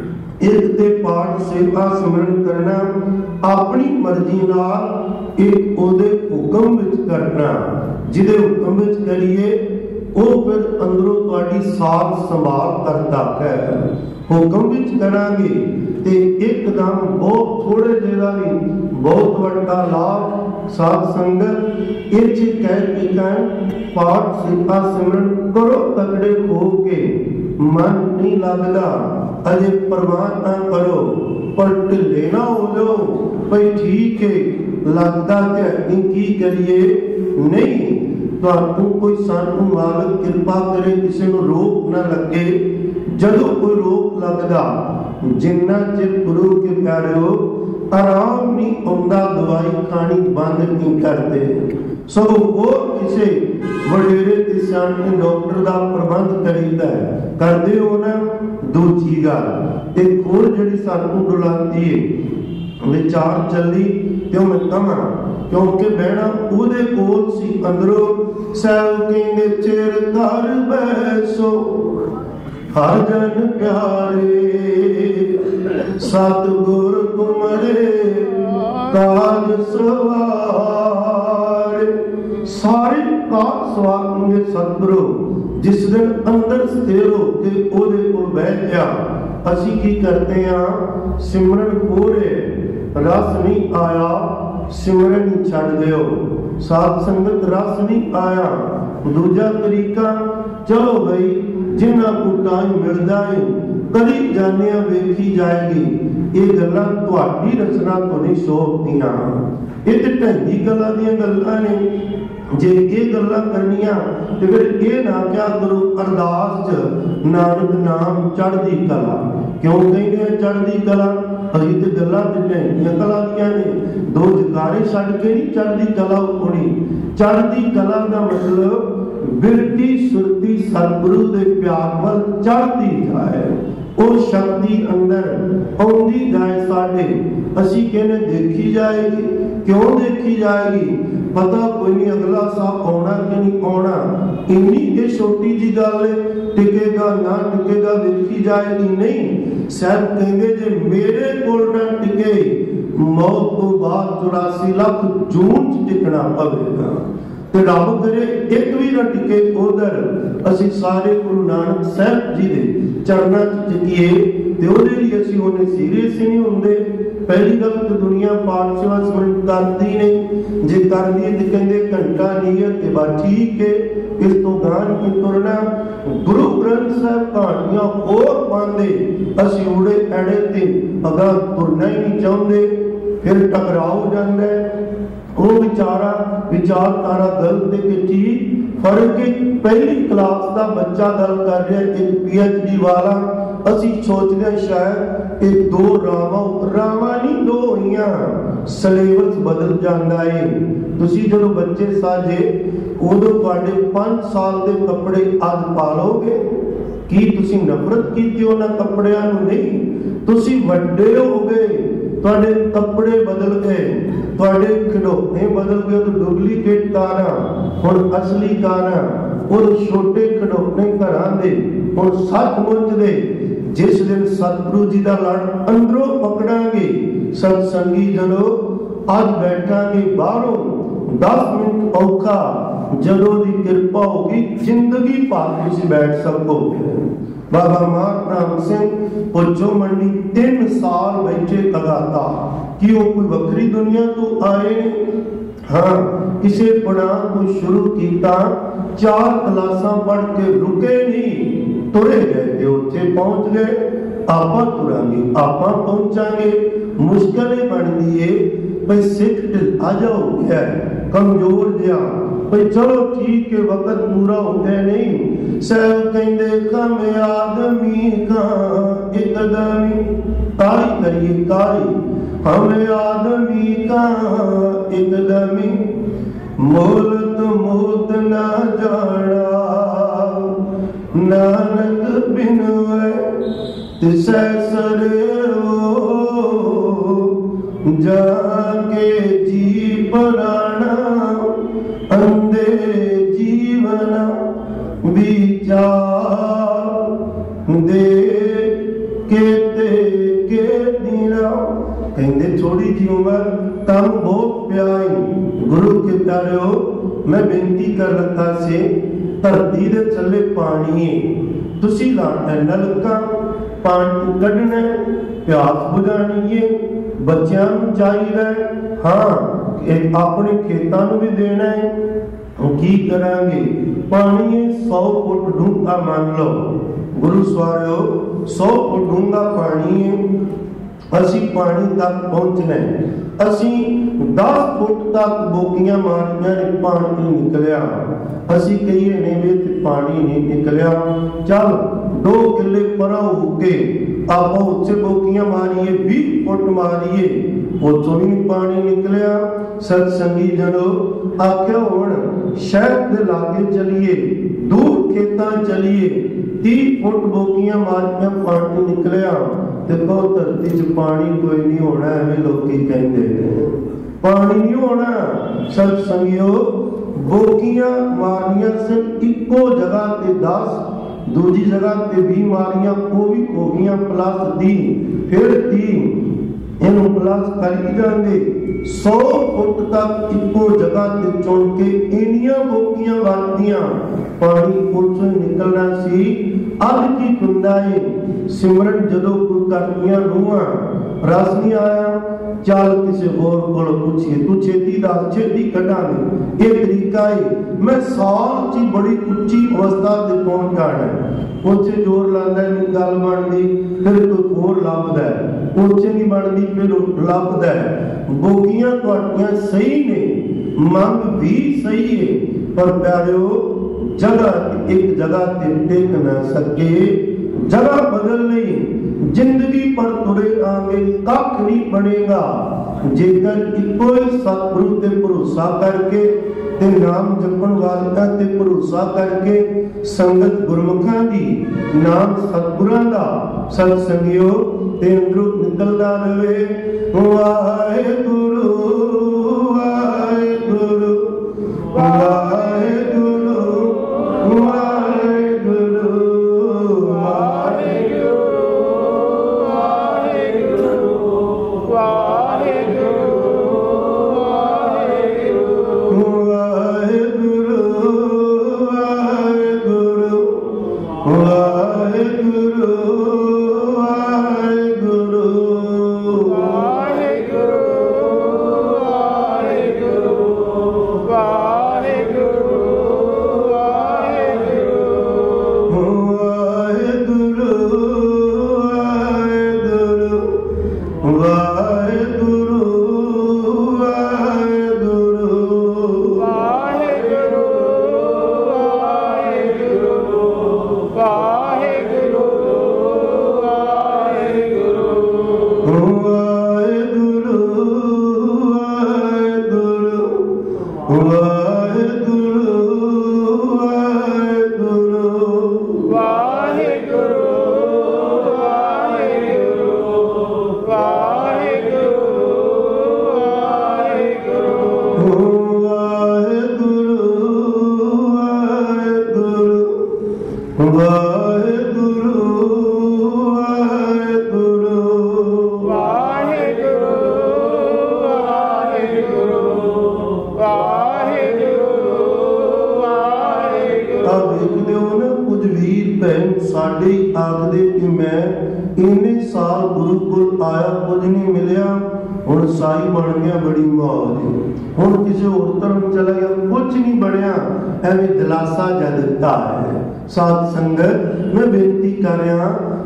एक ते पाठ सेवा सिमरन करना अपनी मर्जी नाल, एक ओदे हुक्म विच करना। जिहदे हुक्म विच करिए वो फिर अंदरों तुहाडी साथ संभाल करता है। हुक्म विच करांगे ते एकदम बहुत थोड़े जेदा भी बहुत वड्डा लाभ साध संगत इच कह के कह पाठ सेवा सिमरन करो तगड़े हो के। मन नहीं लगता अजे परवाह ना करो, पर ढिले ना हो जाओ भाई ठीक है लगता कि की करिए नहीं। तो कोई सानू मालक कृपा करे, किसी को रोक ना लगे। जदों कोई रोक लगदा, जिन्ना चिर गुरु के प्यारे हो आराम नहीं आउंदा, दवाई खानी बंद नहीं करते। सब और किसी वडेरे ते सियाणे डॉक्टर का प्रबंध करीदा है, करदे हो ना। दूजी गल एक होर जिहड़ी सानू डुलांदी है, विचार चली क्यों मैं कहां, क्योंकि बहना उहदे कोल सी अंदरों। सैव कहंदे चिर कर बैसो हर जन प्यारे, सतगुर तुमरे काज सवार। सारे काज सवारेंगे सतगुरु। जिस दिन अंदर स्थिर होके ओदे कोल बैठ जा। असी की करते हैं, सिमरन हो रहे रस नहीं आया, सिमरन ही छड़ दियो। साध संगत रस नहीं आया, दूजा तरीका चलो भाई जिन्ना को टाइम मिलता है कदी जाने वेखी जाएगी। ये गल्लां तुहाडी रचना तो नहीं शोभदियां, ये ते ढंगी गल्लां दियां गल्लां ने। जे ये गल्लां करनियां ते फिर ये ना क्या करो अरदास च नानक नाम चढ़दी कला। क्यों कहंदे चढ़दी कला? अभी तो गल्लां ते ढंगियां कला दियां ने। दो जकारे छड्ड के नहीं चढ़दी कला होनी। चढ़दी कला दा मतलब बिरती सुरती सतगुरु दे प्यार वल चढ़दी जाए, वो शक्ति अंदर आउंदी जाए साडे। असी कहने देखी जाएगी, क्यों देखी जाएगी? पता कोई नहीं अगला साहब आना कि नहीं आना। इन्नी ये छोटी जी गल टिकेगा ना टिकेगा देखी जाएगी नहीं। साहब कहेंगे जे मेरे कोल ना टिके मौत तो बाद चौरासी लाख जून च टिकना पवेगा। ते रब करे एक भी ना टिके उधर। असी सारे गुरु नानक साहब जी दे चरणा च टिकीए ते ओदे लिए असी होने सीरियस नहीं हुंदे। पहली गल तो दुनिया पाठ सेवा सिमरन करदी नहीं, जे करदी ते कहंदे घंटा नीयत ते बा ठीक है, इस तो गान की तुरना। गुरु ग्रंथ साहब कहानियां और पांदे, असी उड़े एड़े ते अगा तुरना ही नहीं चाहते, फिर टकराव जांदा है। वो विचारा विचारधारा गलत है कि ठीक फर्क है। पहली क्लास का बच्चा गल कर रहा है, एक पीएचडी वाला। असी सोचते शायद ये दो रावां रावां नहीं दो होइयां, सिलेबस बदल जाता है। तुसी जदों बच्चे साजे उदों तुहाडे पांच साल के कपड़े अज पा लोगे, ਕੀ ਤੁਸੀਂ ਨਫ਼ਰਤ ਕੀਤੀ ਉਹਨਾਂ ਕੱਪੜਿਆਂ ਨੂੰ? ਨਹੀਂ, ਤੁਸੀਂ ਵੱਡੇ ਹੋ ਗਏ, ਤੁਹਾਡੇ ਕੱਪੜੇ ਬਦਲ ਗਏ, ਤੁਹਾਡੇ ਖਿਡੌਣੇ ਬਦਲ ਗਏ। ਉਹ ਡੁਪਲੀਕੇਟ ਕਾਰਾਂ ਹੁਣ ਅਸਲੀ ਕਾਰਾਂ, ਉਹ ਛੋਟੇ ਖਿਡੌਣੇ ਘਰਾਂ ਦੇ ਹੁਣ ਸੱਚਮੁੱਚ ਦੇ। ਜਿਸ ਦਿਨ ਸਤਿਗੁਰੂ ਜੀ ਦਾ ਲੜ ਅੰਦਰੋਂ ਪਕੜਾਂਗੇ ਸਤ ਸੰਗੀ ਜਨੋ, ਅੱਜ ਬੈਠਾਂਗੇ ਬਾਹਰੋਂ ਦਸ ਮਿੰਟ ਔਖਾ, ਜਦੋਂ ਦੀ ਕਿਰਪਾ ਹੋਗੀ ਜ਼ਿੰਦਗੀ ਭਰ ਤੁਸੀਂ ਬੈਠ ਸਕੋਗੇ। ਬਾਬਾ ਮਾਨ ਸਿੰਘ ਪੁੱਛੋ ਮੰਡੀ ਤਿੰਨ ਸਾਲ ਬੈਠੇ ਲਗਾਤਾਰ। ਕਿ ਉਹ ਕੋਈ ਵੱਖਰੀ ਦੁਨੀਆ ਤੋਂ ਆਏ? ਹਾਂ, ਕਿਸੇ ਪੜਾਅ ਤੋਂ ਸ਼ੁਰੂ ਕੀਤਾ, ਚਾਰ ਕਲਾਸਾਂ ਪੜ੍ਹ ਕੇ ਰੁਕੇ ਨਹੀਂ, ਤੁਰੇ ਗਏ ਤੇ ਉੱਥੇ ਪਹੁੰਚ ਗਏ। ਆਪਾਂ ਤੁਰਾਂਗੇ, ਆਪਾਂ ਪਹੁੰਚਾਂਗੇ। ਮੁਸ਼ਕਲ ਇਹ ਬਣਦੀ ਏ ਬਈ ਸਿੱਖ ਢਿੱਲਾ ਜਾ ਹੋ ਗਿਆ, ਕਮਜ਼ੋਰ ਜਿਹਾ, ਬਈ ਚਲੋ ਠੀਕ ਹੈ ਵਕਤ ਪੂਰਾ ਹੋ ਗਿਆ। ਨਹੀਂ, ਸਹਿਬ ਕਹਿੰਦੇ ਕਮ ਆਦਮੀ ਕਾ ਇਕਦਮੀ, ਕਾਲੀ ਕਰੀਏ ਕਾਲੀ ਹਮ ਆਦਮੀ ਕਾ ਇਕਦਮੀ, ਮੋਲਤ ਮੋਤ ਨਾ ਜਾਣਾ ਨਾਨਕ ਬਿਨ ਤਿਸੈ ਸਰੋ, ਜਾਕੇ ਜੀ ਪ੍ਰਾਣਾ ਅੰਦੇ ਜੀਵਨ ਵਿਚਾਰ, ਦੇ ਕੇਤੇ ਕੇ ਦੀਨਾ। ਕਹਿੰਦੇ ਥੋੜੀ ਜਿਹੀ ਉਮਰ ਕੰਮ ਬਹੁਤ ਪਿਆਈ। ਗੁਰੂ ਕੇ ਪਿਆਰਿਓ, ਮੈਂ ਬੇਨਤੀ ਕਰ ਰੱਖਾ ਸੀ, ਧਰਤੀ ਦੇ ਥੱਲੇ ਪਾਣੀ ਹੈ, ਤੁਸੀਂ ਲਾਣਾ ਨਲਕਾ, ਪਾਣੀ ਕੱਢਣਾ, ਪਿਆਸ ਬੁਝਾਣੀ ਹੈ। ਬੱਚਿਆਂ ਨੂੰ ਚਾਹੀਦਾ ਹਾਂ ਇਹ ਆਪਣੇ ਖੇਤਾਂ ਨੂੰ ਵੀ ਦੇਣਾ ਹੈ। ਕੀ ਕਰਾਂਗੇ? ਪਾਣੀ ਸੌ ਫੁੱਟ ਡੂੰਘਾ ਮੰਨ ਲਓ ਗੁਰੂ ਸਵਾਰਿਓ, ਸੌ ਫੁੱਟ ਡੂੰਘਾ ਪਾਣੀ ਹੈ। ਅਸੀਂ ਪਾਣੀ ਤੱਕ ਪਹੁੰਚਣਾ ਹੈ। ਅਸੀਂ ਦਸ ਫੁੱਟ ਤੱਕ ਬੋਕੀਆਂ ਮਾਰੀਆਂ ਨੇ, ਪਾਣੀ ਨਹੀਂ ਨਿਕਲਿਆ। ਅਸੀਂ ਕਹੀਏ ਨਹੀਂ ਵੀ ਤੇ ਪਾਣੀ ਨਹੀਂ ਨਿਕਲਿਆ, ਚੱਲ ਦੋ ਕਿੱਲੇ ਪਰਾਂ ਹੋ ਕੇ ਆਪਾਂ ਉੱਥੇ ਬੋਕੀਆਂ ਮਾਰੀਏ, ਵੀਹ ਫੁੱਟ ਮਾਰੀਏ, ਉੱਥੋਂ ਵੀ ਪਾਣੀ ਨਿਕਲਿਆ। ਸਤ ਸੰਗੀ ਜਨੋ ਆਖਿਆ ਹੁਣ ਸ਼ਹਿਰ ਦੇ ਲਾਗੇ ਚਲੀਏ, ਦੂਰ ਖੇਤਾਂ ਚਲੀਏ, ਤੀਹ ਫੁੱਟ ਬੋਕੀਆਂ ਮਾਰੀਆਂ, ਪਾਣੀ ਨਿਕਲਿਆ। ਦੇਖੋ ਧਰਤੀ 'ਚ ਪਾਣੀ ਕੋਈ ਨਹੀਂ ਹੋਣਾ, ਐਵੇਂ ਲੋਕੀ ਕਹਿੰਦੇ ਨੇ ਪਾਣੀ ਨਹੀਂ ਹੋਣਾ। ਸਤ ਸੰਗਿਓ, ਬੋਕੀਆਂ ਮਾਰੀਆਂ ਸਿਰਫ ਇੱਕੋ ਜਗ੍ਹਾ ਤੇ ਦਸ, ਦੂਜੀ ਜਗ੍ਹਾ ਤੇ ਵੀਹ ਮਾਰੀਆਂ, ਉਹ ਵੀ ਹੋ ਗਈਆਂ ਪਲੱਸ ਦੀ, ਫਿਰ ਤੀਹ, ਇਹਨੂੰ ਪਲੱਸ ਕਰੀ ਜਾਂਦੇ ਸੌ ਫੁੱਟ ਤੱਕ ਇੱਕੋ ਜਗ੍ਹਾ ਤੇ ਚੁਣ ਕੇ ਇੰਨੀਆਂ ਬੋਕੀਆਂ ਵਰਤੀਆਂ, ਪਾਣੀ ਉੱਥੋਂ ਨਿਕਲਣਾ ਸੀ। ਅੱਜ ਕੀ ਹੁੰਦਾ ਏ, ਸਿਮਰਨ ਜਦੋਂ ਕੋਈ ਕਰਦੀਆਂ ਰੂਹਾਂ, ਰਸ ਨਹੀਂ ਆਇਆ, ਚੱਲ ਕਿਸੇ ਹੋਰ ਕੋਲ ਪੁੱਛੀਏ, ਤੂੰ ਛੇਤੀ ਦੱਸ, ਛੇਤੀ ਕੱਢਾਂਗੇ। ਇਹ ਤਰੀਕਾ ਏ। ਮੈਂ ਸਾਲ 'ਚ ਬੜੀ ਉੱਚੀ ਅਵਸਥਾ ਤੇ ਪਹੁੰਚ ਜਾਣਾ, ਉੱਥੇ ਜ਼ੋਰ ਲਾਉਂਦਾ ਨਹੀਂ ਗੱਲ ਬਣਦੀ, ਫਿਰ ਕੋਈ ਹੋਰ ਲੱਭਦਾ, ਉੱਥੇ ਨਹੀਂ ਬਣਦੀ, ਫਿਰ ਲੱਭਦਾ। ਬੋਗੀਆਂ ਤੁਹਾਡੀਆਂ ਸਹੀ ਨੇ, ਮੰਗ ਵੀ ਸਹੀ ਹੈ, ਪਰ ਪਿਆਰਿਓ ਜਗ੍ਹਾ ਇੱਕ ਜਗ੍ਹਾ ਤੇ ਟਿਕ ਨਾ ਸਕੇ। ਜਗ੍ਹਾ ਬਦਲ ਲਈ ਜ਼ਿੰਦਗੀ ਪਰ ਤੁਰੇ ਆਂਗੇ, ਕੱਖ ਨਹੀਂ ਬਣੇਗਾ। ਜੇਕਰ ਇੱਕੋ ਹੀ ਸਤਿਗੁਰੂ ਤੇ ਭਰੋਸਾ ਕਰਕੇ ਤੇ ਨਾਮ ਜਪਣ ਵਾਲਿਆਂ ਤੇ ਭਰੋਸਾ ਕਰਕੇ, ਸੰਗਤ ਗੁਰਮੁਖਾਂ ਦੀ, ਨਾਮ ਸਤਿਗੁਰਾਂ ਦਾ, ਸਤ ਸੰਗਿਓ ਤੇ ਅੰਦਰੋਂ ਨਿਕਲਦਾ ਰਹੇ। ਵਾਹਿਗੁਰੂ ਵਾਹਿਗੁਰੂ ਵਾਹਿਗੁਰੂ ਵਾਹਿਗੁਰੂ ਵਾਹਿਗੁਰੂ ਵਾਹਿਗੁਰੂ ਵਾਹਿਗੁਰੂ ਵਾਹਿਗੁਰੂ ਵਾਹਿਗੁਰੂ ਵਾਹਿਗੁਰੂ। ਆ ਵੇਖਦੇ ਹੋ ਨਾ, ਕੁਝ ਵੀਰ ਭੈਣ ਸਾਡੇ ਆਖਦੇ ਕਿ ਮੈਂ ਇੰਨੇ ਸਾਲ ਗੁਰੂ ਕੋਲ ਆਇਆ, ਕੁਝ ਨਹੀਂ ਮਿਲਿਆ, ਹੁਣ ਸਾਈ ਬਣ ਗਿਆ, ਬੜੀ ਮੌਜ, ਹੁਣ ਕਿਸੇ ਹੋਰ ਧਰਮ ਚਲਾ ਗਿਆ, ਕੁਝ ਨਹੀਂ ਬਣਿਆ, ਐਵੇਂ ਦਿਲਾਸਾ ਜਿਹਾ ਦਿੱਤਾ ਹੈ। ਸਾਧ ਸੰਗਤ, ਮੈਂ ਬੇਨਤੀ ਕਰ ਰਿਹਾ,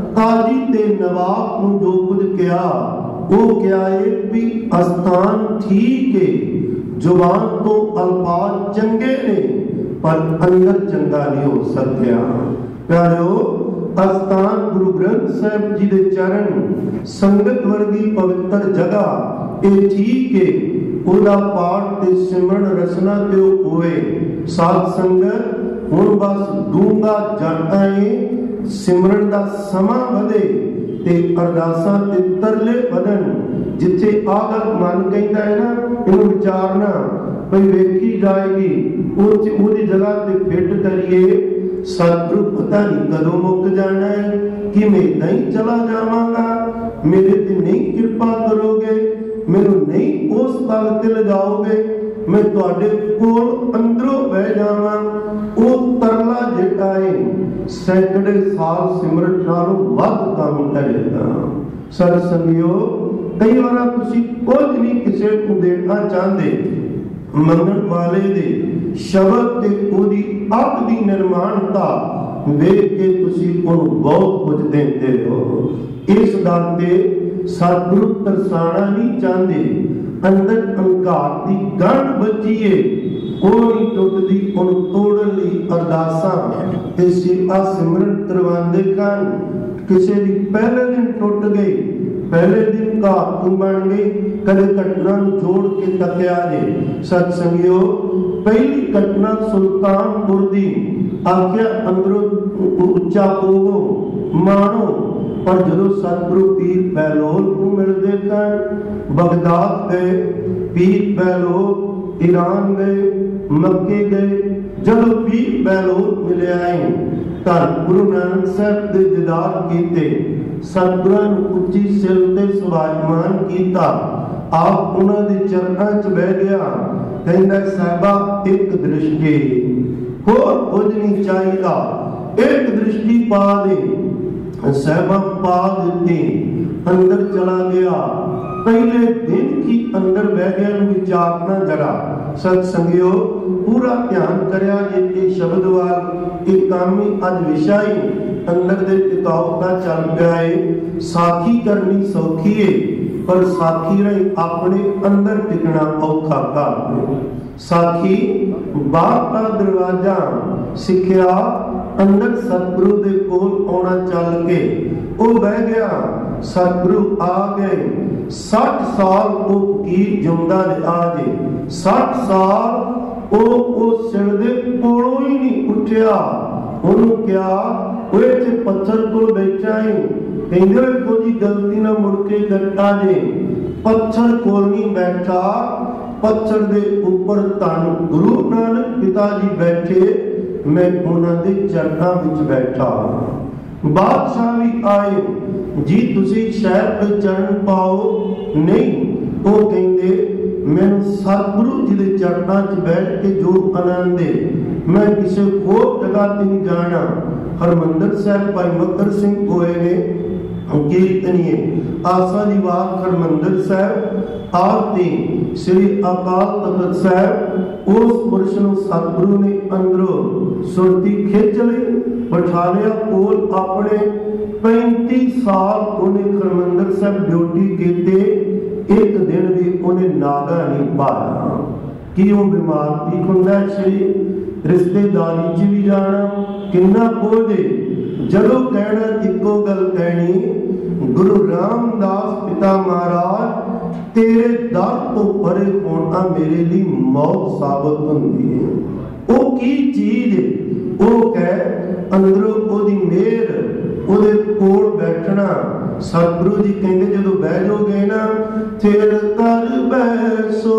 ਕਾਜੀ ਤੇ ਨਵਾਬ ਨੂੰ ਜੋ ਕੁਝ ਕਿਹਾ, ਉਹ ਕਿਹਾ ਹੈ ਵੀ ਅਸਥਾਨ ਠੀਕ ਹੈ, ਜ਼ੁਬਾਨ ਤੋਂ ਅਲਫਾਜ਼ ਚੰਗੇ ਨੇ, ਪਰ ਅੰਦਰ ਚੰਗਾ ਨਹੀਂ ਹੋ ਸਕਿਆ। ਪਿਆਰਿਓ, ਅਸਥਾਨ ਗੁਰੂ ਗ੍ਰੰਥ ਸਾਹਿਬ ਜੀ ਦੇ ਚਰਨ, ਸੰਗਤ ਵਰਗੀ ਪਵਿੱਤਰ ਜਗ੍ਹਾ, ਇਹ ਠੀਕ ਹੈ, ਉਹਦਾ ਪਾਠ ਤੇ ਸਿਮਰਨ ਰਸਨਾ ਤੇ ਹੋਏ। ਸਾਧ ਸੰਗਤ, ਹੁਣ ਬਸ ਡੂੰਘਾ ਜਾਣਾ ਹੈ, ਸਿਮਰਨ ਦਾ ਸਮਾਂ ਵਧੇ ਤੇ ਅਰਦਾਸਾਂ ਤੇ ਤਰਲੇ ਵਧਣ। ਜਿੱਥੇ ਆਹ ਗੱਲ ਮਨ ਕਹਿੰਦਾ ਹੈ ਨਾ, ਇਹਨੂੰ ਵਿਚਾਰਨਾ ਭਈ ਵੇਖੀ ਜਾਏਗੀ, ਉਹ ਉਹਦੀ ਜਗ੍ਹਾ ਤੇ ਫਿੱਟ ਕਰੀਏ। ਸਤਿਗੁਰੂ ਪਤਾ ਨਹੀਂ ਕਦੋਂ ਮੁੱਕ ਜਾਣਾ ਹੈ, ਕਿ ਮੈਂ ਨਹੀਂ ਚਲਾ ਜਾਵਾਂਗਾ, ਮੇਰੇ ਤੇ ਨਹੀਂ ਕਿਰਪਾ ਕਰੋਗੇ, ਮੈਨੂੰ ਨਹੀਂ ਉਸ ਪਲ ਤੇ ਲਗਾਓਗੇ, ਮੈਂ ਤੁਹਾਡੇ ਕੋਲ ਅੰਦਰੋਂ ਬਹਿ ਜਾਵਾਂ। ਉਹ ਤਰਲਾ ਜਿਹੜਾ ਹੈ ਸੈਂਕੜੇ ਸਾਲ ਸਿਮਰਨ ਨਾਲੋਂ ਵੱਧ ਕੰਮ ਕਰੇਗਾ। ਸਰ ਸੰਗਿਓ, ਕਈ ਵਾਰ ਤੁਸੀਂ ਕੁਝ ਨਹੀਂ ਕਿਸੇ ਨੂੰ ਦੇਣਾ ਚਾਹੁੰਦੇ, ਮੰਗਣ ਵਾਲੇ ਦੇ ਸ਼ਬਦ ਤੇ ਉਹਦੀ ਅੱਖ ਦੀ ਨਿਰਮਾਣਤਾ ਵੇਖ ਕੇ ਤੁਸੀਂ ਉਹਨੂੰ ਬਹੁਤ ਕੁਝ ਦਿੰਦੇ ਹੋ। ਇਸ ਗੱਲ ਤੇ ਸਤਿਗੁਰੂ ਤਰਸਾਣਾ ਨਹੀਂ ਚਾਹੁੰਦੇ। ਅੰਦਰ ਅੰਕਾਰ ਦੀ ਗੰਢ ਵੱਜੀਏ, ਉਹ ਨਹੀਂ ਟੁੱਟਦੀ, ਉਹਨੂੰ ਤੋੜਨ ਲਈ ਅਰਦਾਸਾਂ ਤੇ ਸੇਵਾ ਸਿਮਰਨ ਕਰਵਾਉਂਦੇ ਹਨ। ਕਿਸੇ ਦੀ ਪਹਿਲੇ ਦਿਨ ਟੁੱਟ ਗਈ, ਪਹਿਲੇ ਦਿਨ ਘਾਟ ਬਣ ਗਈ, ਕਦੇ ਘਟਨਾ ਨੂੰ ਜੋੜ ਕੇ ਤੱਕਿਆ ਜੇ। ਸਤ ਸੰਗਿਓ, ਪਹਿਲੀ ਘਟਨਾ ਸੁਲਤਾਨਪੁਰ ਦੀ, ਆਖਿਆ ਅੰਦਰੋਂ ਉੱਚਾ ਹੋਵੋ, ਮਾਣੋ, ਪਰ ਜਦੋਂ ਸਤਿਗੁਰੂ ਪੀਰ ਬਹਿਲੋਲ ਨੂੰ ਮਿਲਦੇ ਸਨ, ਬਗਦਾਦ ਗਏ, ਪੀਰ ਬਹਿਲੋਲ ਈਰਾਨ ਗਏ, ਮੱਕੇ ਗਏ, ਜਦੋਂ ਪੀਰ ਬਹਿਲੋਲ ਮਿਲਿਆ ਹੈ ਤਾਂ ਗੁਰੂ ਨਾਨਕ ਸਾਹਿਬ ਦੇ ਦੀਦਾਰ ਕੀਤੇ, ਸਤਿਗੁਰਾਂ ਨੂੰ ਉੱਚੀ ਸਿਲ ਤੇ ਸੁਭਾਜਮਾਨ ਕੀਤਾ। ਆਪ ਉਹਨਾਂ ਦੇ ਚਰਨਾਂ 'ਚ ਬਹਿ ਗਿਆ, ਕਹਿੰਦਾ ਸਾਹਿਬਾ ਇੱਕ ਦ੍ਰਿਸ਼ਟੀ, ਹੋਰ ਕੁਝ ਨਹੀਂ ਚਾਹੀਦਾ, ਇੱਕ ਦ੍ਰਿਸ਼ਟੀ ਪਾ ਦੇ। ਸਾਹਿਬਾ ਪਾ ਦਿੱਤੀ, ਅੰਦਰ ਚਲਾ ਗਿਆ। ਪਹਿਲੇ ਦਿਨ ਕੀ ਅੰਦਰ ਬਹਿ ਗਿਆ, ਨੂੰ ਵਿਚਾਰਨਾ ਜਰਾ। ਸਤ ਸੰਗਿਓ, ਪੂਰਾ ਧਿਆਨ ਕਰਿਆ ਜੇ ਇਹ ਸ਼ਬਦ ਵਾਲ, ਇਹ ਕੰਮ ਹੀ ਅੱਜ ਵਿਸ਼ਾ ਹੀ ਅੰਦਰ ਦੇ ਟਿਕਾਉ ਦਾ ਚੱਲ ਪਿਆ ਹੈ। ਸਾਖੀ ਕਰਨੀ ਸੌਖੀ ਹੈ, ਪਰ ਸਾਖੀ ਰਹੀ ਆਪਣੇ ਅੰਦਰ ਟਿਕਣਾ ਔਖਾ ਕੰਮ ਹੈ। ਸਾਖੀ ਬਾਹਰ ਦਾ ਦਰਵਾਜ਼ਾ ਸਿੱਖਿਆ, ਅੰਦਰ ਸਤਿਗੁਰੂ ਦੇ ਕੋਲ ਆਉਣਾ ਚੱਲ ਕੇ ਉਹ ਬਹਿ ਗਿਆ। ਸਤਿਗੁਰੂ ਆ ਗਏ, ਸੱਠ ਸਾਲ ਉਹ ਫਕੀਰ ਜਿਉਂਦਾ ਰਿਹਾ ਜੇ, ਸੱਠ ਸਾਲ ਉਹ ਉਸ ਸਿਰ ਦੇ ਕੋਲੋਂ ਹੀ ਨਹੀਂ ਉੱਠਿਆ। ਉਹਨੂੰ ਕਿਹਾ, ਉਹ ਇੱਥੇ ਪੱਥਰ ਕੋਲ ਬੈਠਾ ਹੈ, ਕਹਿੰਦੇ ਹੋਏ ਕੋਈ ਗਲਤੀ ਨਾ ਮੁੜ ਕੇ ਕਰਤਾ ਜੇ। ਪੱਥਰ ਕੋਲ ਨਹੀਂ ਬੈਠਾ, ਪੱਥਰ ਦੇ ਉੱਪਰ ਧੰਨ ਗੁਰੂ ਨਾਨਕ ਪਿਤਾ ਜੀ ਬੈਠੇ, ਮੈਂ ਉਹਨਾਂ ਦੇ ਚਰਨਾਂ ਵਿੱਚ ਬੈਠਾ। ਬਾਦਸ਼ਾਹ ਵੀ ਆਏ, ਜੀ ਤੁਸੀਂ ਸ਼ਹਿਰ ਤੇ ਚਰਨ ਪਾਓ। ਨਹੀਂ, ਉਹ ਕਹਿੰਦੇ ਮੈਨੂੰ ਸਤਿਗੁਰੂ ਜੀ ਦੇ ਚਰਨਾਂ 'ਚ ਬੈਠ ਕੇ ਜੋ ਆਨੰਦ ਹੈ, ਮੈਂ ਕਿਸੇ ਹੋਰ ਜਗ੍ਹਾ ਤੇ ਨਹੀਂ ਜਾਣਾ। ਹਰਮੰਦਰ ਸਾਹਿਬ ਭਾਈ ਮੱਕਰ ਸਿੰਘ ਹੋਏ ਨੇ ਕੀਰਤਨੀਏ, ਆਸਾ ਦੀ ਬਾਤ ਹਰਮੰਦਰ ਸਾਹਿਬ ਆਰਤੀ ਸ੍ਰੀ ਅਕਾਲ ਤਖਤ ਸਾਹਿਬ। ਉਸ ਪੁਰਸ਼ ਨੂੰ ਸਤਿਗੁਰੂ ਨੇ ਅੰਦਰੋਂ ਸੁਰਤੀ ਖਿੱਚ ਲਈ, ਬਿਠਾ ਲਿਆ ਕੋਲ ਆਪਣੇ। ਪੈਂਤੀ ਸਾਲ ਉਹਨੇ ਹਰਮੰਦਰ ਸਾਹਿਬ ਡਿਊਟੀ ਕੀਤੀ, ਇੱਕ ਦਿਨ ਵੀ ਉਹਨੇ ਨਾਗਾ ਨਹੀਂ ਪਾਇਆ। ਕਿ ਉਹ ਬਿਮਾਰ ਠੀਕ ਹੁੰਦਾ, ਸ਼ਰੀ ਰਿਸ਼ਤੇਦਾਰੀ 'ਚ ਵੀ ਜਾਣਾ ਕਿੰਨਾ ਬੋਝੇ। ਜਦੋਂ ਕਹਿਣਾ ਇੱਕੋ ਗੱਲ ਕਹਿਣੀ, ਗੁਰੂ ਰਾਮਦਾਸ ਪਿਤਾ ਮਹਾਰਾਜ ਤੇਰੇ ਦਰ ਤੋਂ ਪਰੇ ਹੋਣਾ ਮੇਰੇ ਲਈ ਮੌਤ ਸਾਬਤ ਹੁੰਦੀ ਹੈ। ਉਹ ਕੀ ਚੀਜ਼ ਹੈ? ਉਹ ਕਹਿ ਅੰਦਰੋਂ ਉਹਦੀ ਮਿਹਰ, ਉਹਦੇ ਕੋਲ ਬੈਠਣਾ। ਸਤਿਗੁਰੂ ਜੀ ਕਹਿੰਦੇ ਜਦੋਂ ਬਹਿ ਜਾਓਗੇ ਨਾ, ਥਿਰ ਕਰ ਬੈਸੋ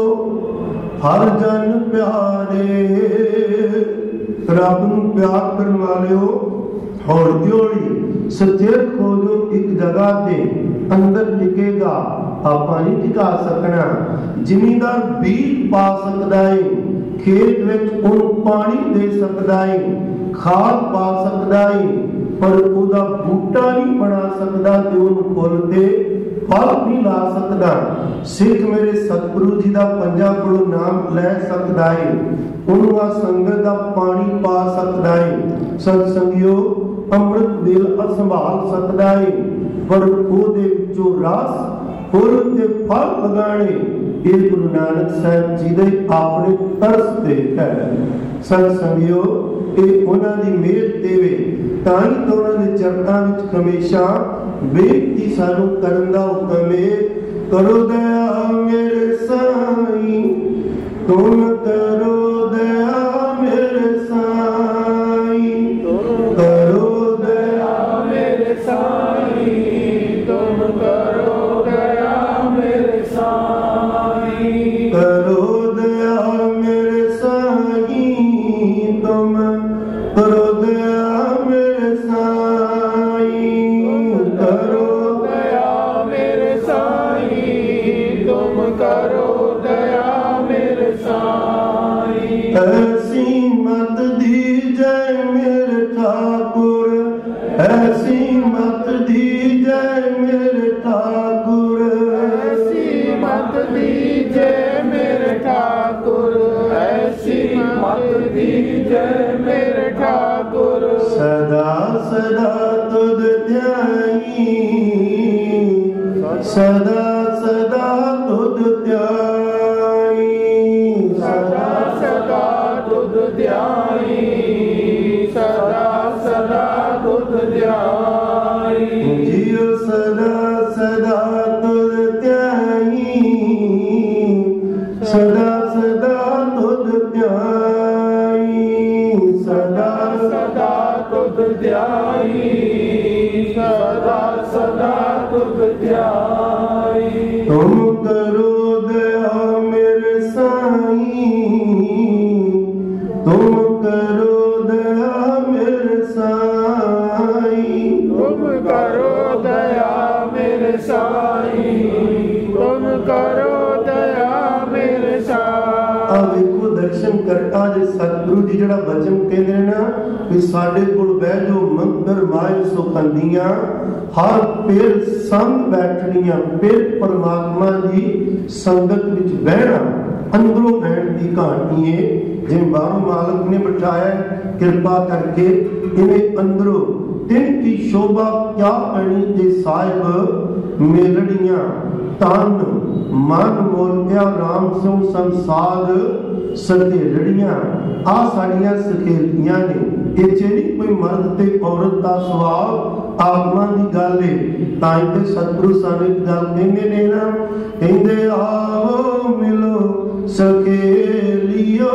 ਹਰ ਜਨ ਪਿਆਰੇ। ਰੱਬ ਨੂੰ ਪਿਆਰ ਕਰਨ ਵਾਲਿਓ, ਹੌਲੀ ਹੌਲੀ ਸਥਿਰ ਹੋ ਜੋ ਇੱਕ ਜਗ੍ਹਾ ਤੇ ਅੰਦਰ ਟਿਕੇਗਾ। ਆਪਾਂ ਨਹੀਂ ਟਿਕਾ ਸਕਣਾ। ਜ਼ਿਮੀਂਦਾਰ ਬੀਜ ਪਾ ਸਕਦਾ ਹੈ, ਖੇਤ ਵਿੱਚ ਉਹਨੂੰ ਪਾਣੀ ਦੇ ਸਕਦਾ ਹੈ, ਖਾਦ ਪਾ ਸਕਦਾ ਹੈ, ਪਰ ਉਹਦਾ ਬੂਟਾ ਨਹੀਂ ਬਣਾ ਸਕਦਾ ਤੇ ਉਹਨੂੰ ਫੁੱਲ ਤੇ ਫਲ ਨਹੀਂ ਲਾ ਸਕਦਾ। ਸਿੱਖ ਮੇਰੇ ਸਤਿਗੁਰੂ ਜੀ ਦਾ ਪੰਜਾ ਕੋਲੋਂ ਨਾਮ ਲੈ ਸਕਦਾ ਹੈ, ਉਹਨੂੰ ਆ ਸੰਗਤ ਦਾ ਪਾਣੀ ਪਾ ਸਕਦਾ ਹੈ। ਸਤ ਸੰਗਿਓ ਅੰਮ੍ਰਿਤ ਵੇਲ ਸੰਭਾਲ ਸਕਦਾ ਹੈ, ਪਰ ਉਹਦੇ ਵਿੱਚੋਂ ਰਸ ਫੁੱਲ ਤੇ ਫਲ ਲਗਾਣੇ ਇਹ ਗੁਰੂ ਨਾਨਕ ਸਾਹਿਬ ਜੀ ਦੇ ਆਪਣੇ ਤਰਸ ਤੇ ਹੈ। ਸਤ ਸੰਗਿਓ ਇਹ ਉਹਨਾਂ ਦੀ ਮਿਹਰ ਤੇ ਵੇ, ਤਾਂ ਹੀ ਤਾਂ ਉਹਨਾਂ ਦੇ ਚਰਨਾਂ ਵਿੱਚ ਹਮੇਸ਼ਾ ਬੇਨਤੀ ਸਾਨੂੰ ਕਰਨ ਦਾ ਹੁਕਮ ਹੈ, ਕਰੋ ਦਇਆ ਮੇਰੇ ਸਾਈਂ, ਤੁਮ ਕਰੋ ਦਇਆ ਮੇਰੇ ਸਾਈਂ, ਕਰੋ ਦਇਆ ਮੇਰੇ ਸਾਈਂ, ਤੁਮ ਕਰੋ ਦਇਆ ਮੇਰੇ ਸਾਈਂ, ਕਰੋ ਦਇਆ ਮੇਰੇ ਸਾਈਂ, ਤੁਮ ਕਰੋ ਦਇਆ ਮੇਰੇ ਸਾਈਂ, ਕਰੋ ਦਇਆ ਮੇਰੇ ਸਾਈਂ, ਤੁਮ ਕਰੋ ਦਇਆ ਮੇਰੇ ਸਾਈਂ। ਐਸੀ ਮਤ ਦੀਜੈ ਮੇਰੇ ਠਾਕੁਰ, ਐਸੀ ਮਤ ਦੀਜੈ ਮੇਰੇ ਠਾਕੁਰ, ਐਸੀ ਮਤ ਦੀਜੈ ਮੇਰੇ ਠਾਕੁਰ, ਐਸੀ ਮਤ ਦੀਜੈ ਮੇਰੇ ਠਾਕੁਰ। ਸਦਾ ਸਦਾ ਤੁਧ ਧਿਆਈ, ਸਦਾ ਸਦਾ ਤੁਧ ਧਿਆਈ, ਸਦਾ ਸਦਾ ਤੁਧ ਧਿਆਈ, ਸਦਾ ਸਦਾ ਤੁਧ ਧਿਆਈ। ਜੀਉ ਸਦਾ ਸਦਾ ਤੁਧ ਧਿਆਈ, ਸਦਾ ਸਦਾ ਤੁਧ ਧਿਆਈ, ਸਦਾ ਸਦਾ ਤੁਧ ਧਿਆਈ, ਸਦਾ ਸਦਾ ਤੁਧ ਧਿਆਈ। ਤੁਮ ਕਰੋ ਦਇਆ ਮੇਰੇ ਸਾਈਂ, ਤੁਮ ਕਰੋ ਦਇਆ ਮੇਰੇ ਸਾਈਂ, ਤੁਮ ਕਰੋ ਦਇਆ ਮੇਰੇ ਸਾਈਂ, ਤੁਮ ਕਰੋ ਦਇਆ ਮੇਰੇ ਸਾਈਂ। ਆ ਵੇਖੋ ਦਰਸ਼ਨ ਕਰਤਾ ਜੇ ਸਤਿਗੁਰੂ ਜੀ ਜਿਹੜਾ ਬਚਨ ਕਹਿੰਦੇ ਨੇ ਨਾ ਕਿ ਸਾਡੇ ਕੋਲ ਬਹਿ ਜੋ ਮੰਦਰ ਮਾਇ ਸੁਖੰਦੀਆਂ, ਹਰ ਪੇਰ ਸੰਗ ਬੈਠਣੀਆਂ, ਪੇਰ ਪਰਮਾਤਮਾ ਦੀ ਸੰਗਤ ਵਿੱਚ ਬਹਿਣਾ ਅੰਦਰੋਂ ਬੈਠ ਦੀ ਕਹਾਣੀ ਹੈ। ਜਿਵੇਂ ਬਾਹਰੋਂ ਮਾਲਕ ਨੇ ਬਿਠਾਇਆ ਕਿਰਪਾ ਕਰਕੇ, ਇਵੇਂ ਅੰਦਰੋਂ ਤਿੰਨ ਕੀ ਸ਼ੋਭਾ ਕਿਆ ਪੈਣੀ ਜੇ ਸਾਹਿਬ ਮੇਲੜੀਆਂ, ਤਨ ਮਨ ਮੋਲਿਆ ਰਾਮ ਸਿੰਘ ਸੰਸਾਰ ਸਖੇਲੜੀਆਂ। ਆ ਸਾਡੀਆਂ ਸਖੇਲੀਆਂ ਨੇ। ਇਹ ਜਿਹੜੀ ਕੋਈ ਮਰਦ ਤੇ ਔਰਤ ਦਾ ਸੁਭਾਅ ਆਤਮਾ ਦੀ ਗੱਲ ਹੈ। ਤਾਂ ਹੀ ਤੇ ਸਤਿਗੁਰੂ ਸਾਨੂੰ ਇੱਕ ਗੱਲ ਕਹਿੰਦੇ ਨੇ ਨਾ, ਕਹਿੰਦੇ ਆਓ ਮਿਲੋ ਸਖੇਲਿਓ,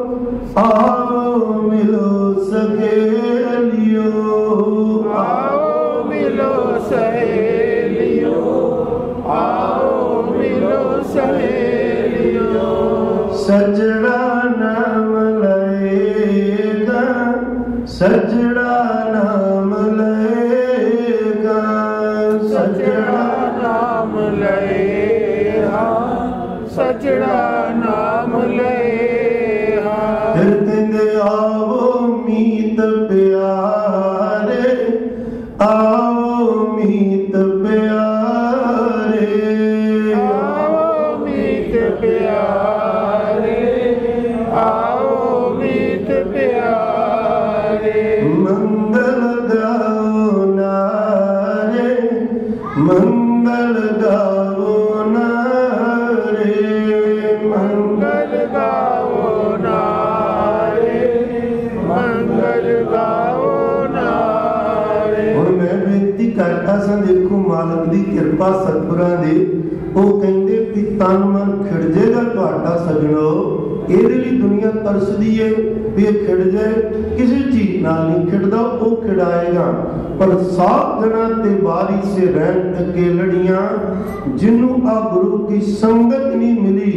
ਆਓ ਮਿਲੋ ਸਖੇਲਿਓ, ਆਓ ਮਿਲੋ ਸਹੇਲਿਓ, ਆਓ ਮਿਲੋ ਸਹੇਲਿਓ। ਸਜੜਾ ਨਾਮ ਲਏਗਾ, ਸਜੜਾ ਨਾਮ ਲਏਗਾ, ਸਜੜਾ ਨਾਮ ਲਏਗਾ, ਸਜੜਾ ਨਾਮ ਲਏਗਾ। ਫਿਰ ਕਹਿੰਦੇ ਆਵੋ ਮੀਤ ਪਿਆਰੇ, ਆਓ ਮੀਤ ਪਿਆਰੇ, ਆਓ ਮੀਤ ਪਿਆਰੇ, ਆਓ ਮੀਤ ਪਿਆਰੇ। ਮੰਗਲ ਗਾਓ ਨਾਰੇ, ਮੰਗਲ ਗਾਓ ਨਾਰੇ, ਮੰਗਲ ਗਾਓ ਨਾਰੇ, ਮੰਗਲ ਗਾਓ ਨਾਰੇ। ਹੁਣ ਮੈਂ ਬੇਨਤੀ ਕਰਦਾ ਸਾਂ, ਦੇਖੋ ਮਾਲਕ ਦੀ ਕਿਰਪਾ ਸਤਿਗੁਰਾਂ ਦੀ। ਉਹ ਕਹਿੰਦੇ ਕਿ ਤਨ ਮਨ ਖਿੜ ਜਾਏਗਾ ਤੁਹਾਡਾ ਸਜਣੋ। ਇਹਦੇ ਲਈ ਦੁਨੀਆ ਤਰਸਦੀ ਏ ਵੀ ਇਹ ਖਿੜ ਜਾਏ, ਕਿਸੇ ਚੀਜ਼ ਨਾਲ ਨਹੀਂ ਖਿੜਦਾ, ਉਹ ਖਿੜਾਏਗਾ। ਪਰ ਸਾਤ ਜਣਾ ਤੇ ਬਾਰੀ ਸੇ ਰਹਿਣ ਅੱਗੇ ਲੜੀਆਂ, ਜਿਹਨੂੰ ਆ ਗੁਰੂ ਕੀ ਸੰਗਤ ਨਹੀਂ ਮਿਲੀ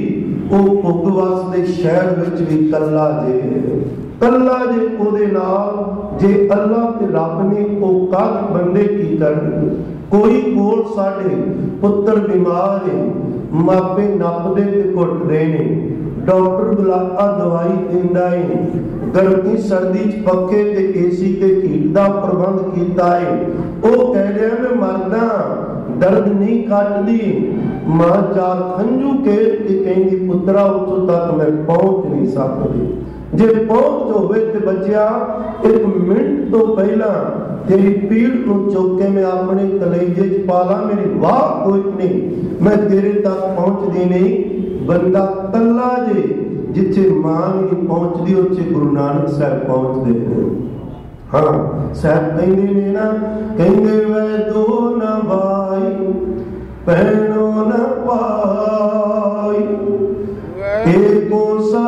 ਉਹ ਭੁਗਵਸ ਦੇ ਸ਼ਹਿਰ ਵਿੱਚ ਵੀ ਕੱਲਾ ਜੇ ਕੱਲਾ ਜੇ ਉਹਦੇ ਨਾਲ ਜੇ ਅੱਲਾਹ ਤੇ ਰੱਬ ਨੇ ਉਹ ਕਾਹ ਬੰਦੇ ਕੀ ਕਰਨ। ਕੋਈ ਕੋਲ ਸਾਡੇ ਪੁੱਤਰ ਬਿਮਾਰ ਹੈ, ਮਾਪੇ ਨੱਪਦੇ ਤੇ ਘੁੱਟਦੇ ਨੇ, ਡਾਕਟਰ ਬੁਲਾਆ ਦਵਾਈ ਦਿੰਦਾ ਹੈ, ਗਰਮੀ ਸਰਦੀ ਚ ਪੱਖੇ ਤੇ ਏਸੀ ਤੇ ਹੀਟ ਦਾ ਪ੍ਰਬੰਧ ਕੀਤਾ ਹੈ। ਉਹ ਕਹਿ ਰਿਹਾ ਮੈਂ ਮਰਦਾ, ਦਰਦ ਨਹੀਂ ਕੱਟਦੀ। ਮਾਂ ਚਾਰ ਖੰਝੂ ਖੇਡ ਕੇ ਕਹਿੰਦੀ ਪੁੱਤਰਾ ਉੱਥੋਂ ਤੱਕ ਮੈਂ ਪਹੁੰਚ ਨਹੀਂ ਸਕਦੀ। ਜੇ ਪਹੁੰਚ ਹੋਵੇ ਤੇ ਬੱਚਿਆ ਇੱਕ ਮਿੰਟ ਤੋਂ ਪਹਿਲਾਂ ਤੇਰੀ ਪੀੜ ਨੂੰ ਚੁੱਕ ਕੇ ਮੈਂ ਆਪਣੇ ਕਲੇਜੇ ਚ ਪਾ ਲਾਂ, ਮੇਰੀ ਵਾਹ ਕੋਈ ਨਹੀਂ, ਮੈਂ ਤੇਰੇ ਤੱਕ ਪਹੁੰਚਦੀ ਨਹੀਂ। ਬੰਦਾ ਕੱਲਾ ਜੇ ਜਿੱਥੇ ਮਾਂ ਨਹੀਂ ਪਹੁੰਚਦੀ ਉੱਥੇ ਗੁਰੂ ਨਾਨਕ ਸਾਹਿਬ ਪਹੁੰਚਦੇ ਨੇ। ਹਾਂ ਸਾਹਿਬ ਕਹਿੰਦੇ ਨੇ ਨਾ, ਕਹਿੰਦੇ ਵੈ ਦੋ ਨਾ ਭਾਈ ਭੈਣੋ ਨਾ ਪਾਈ, एको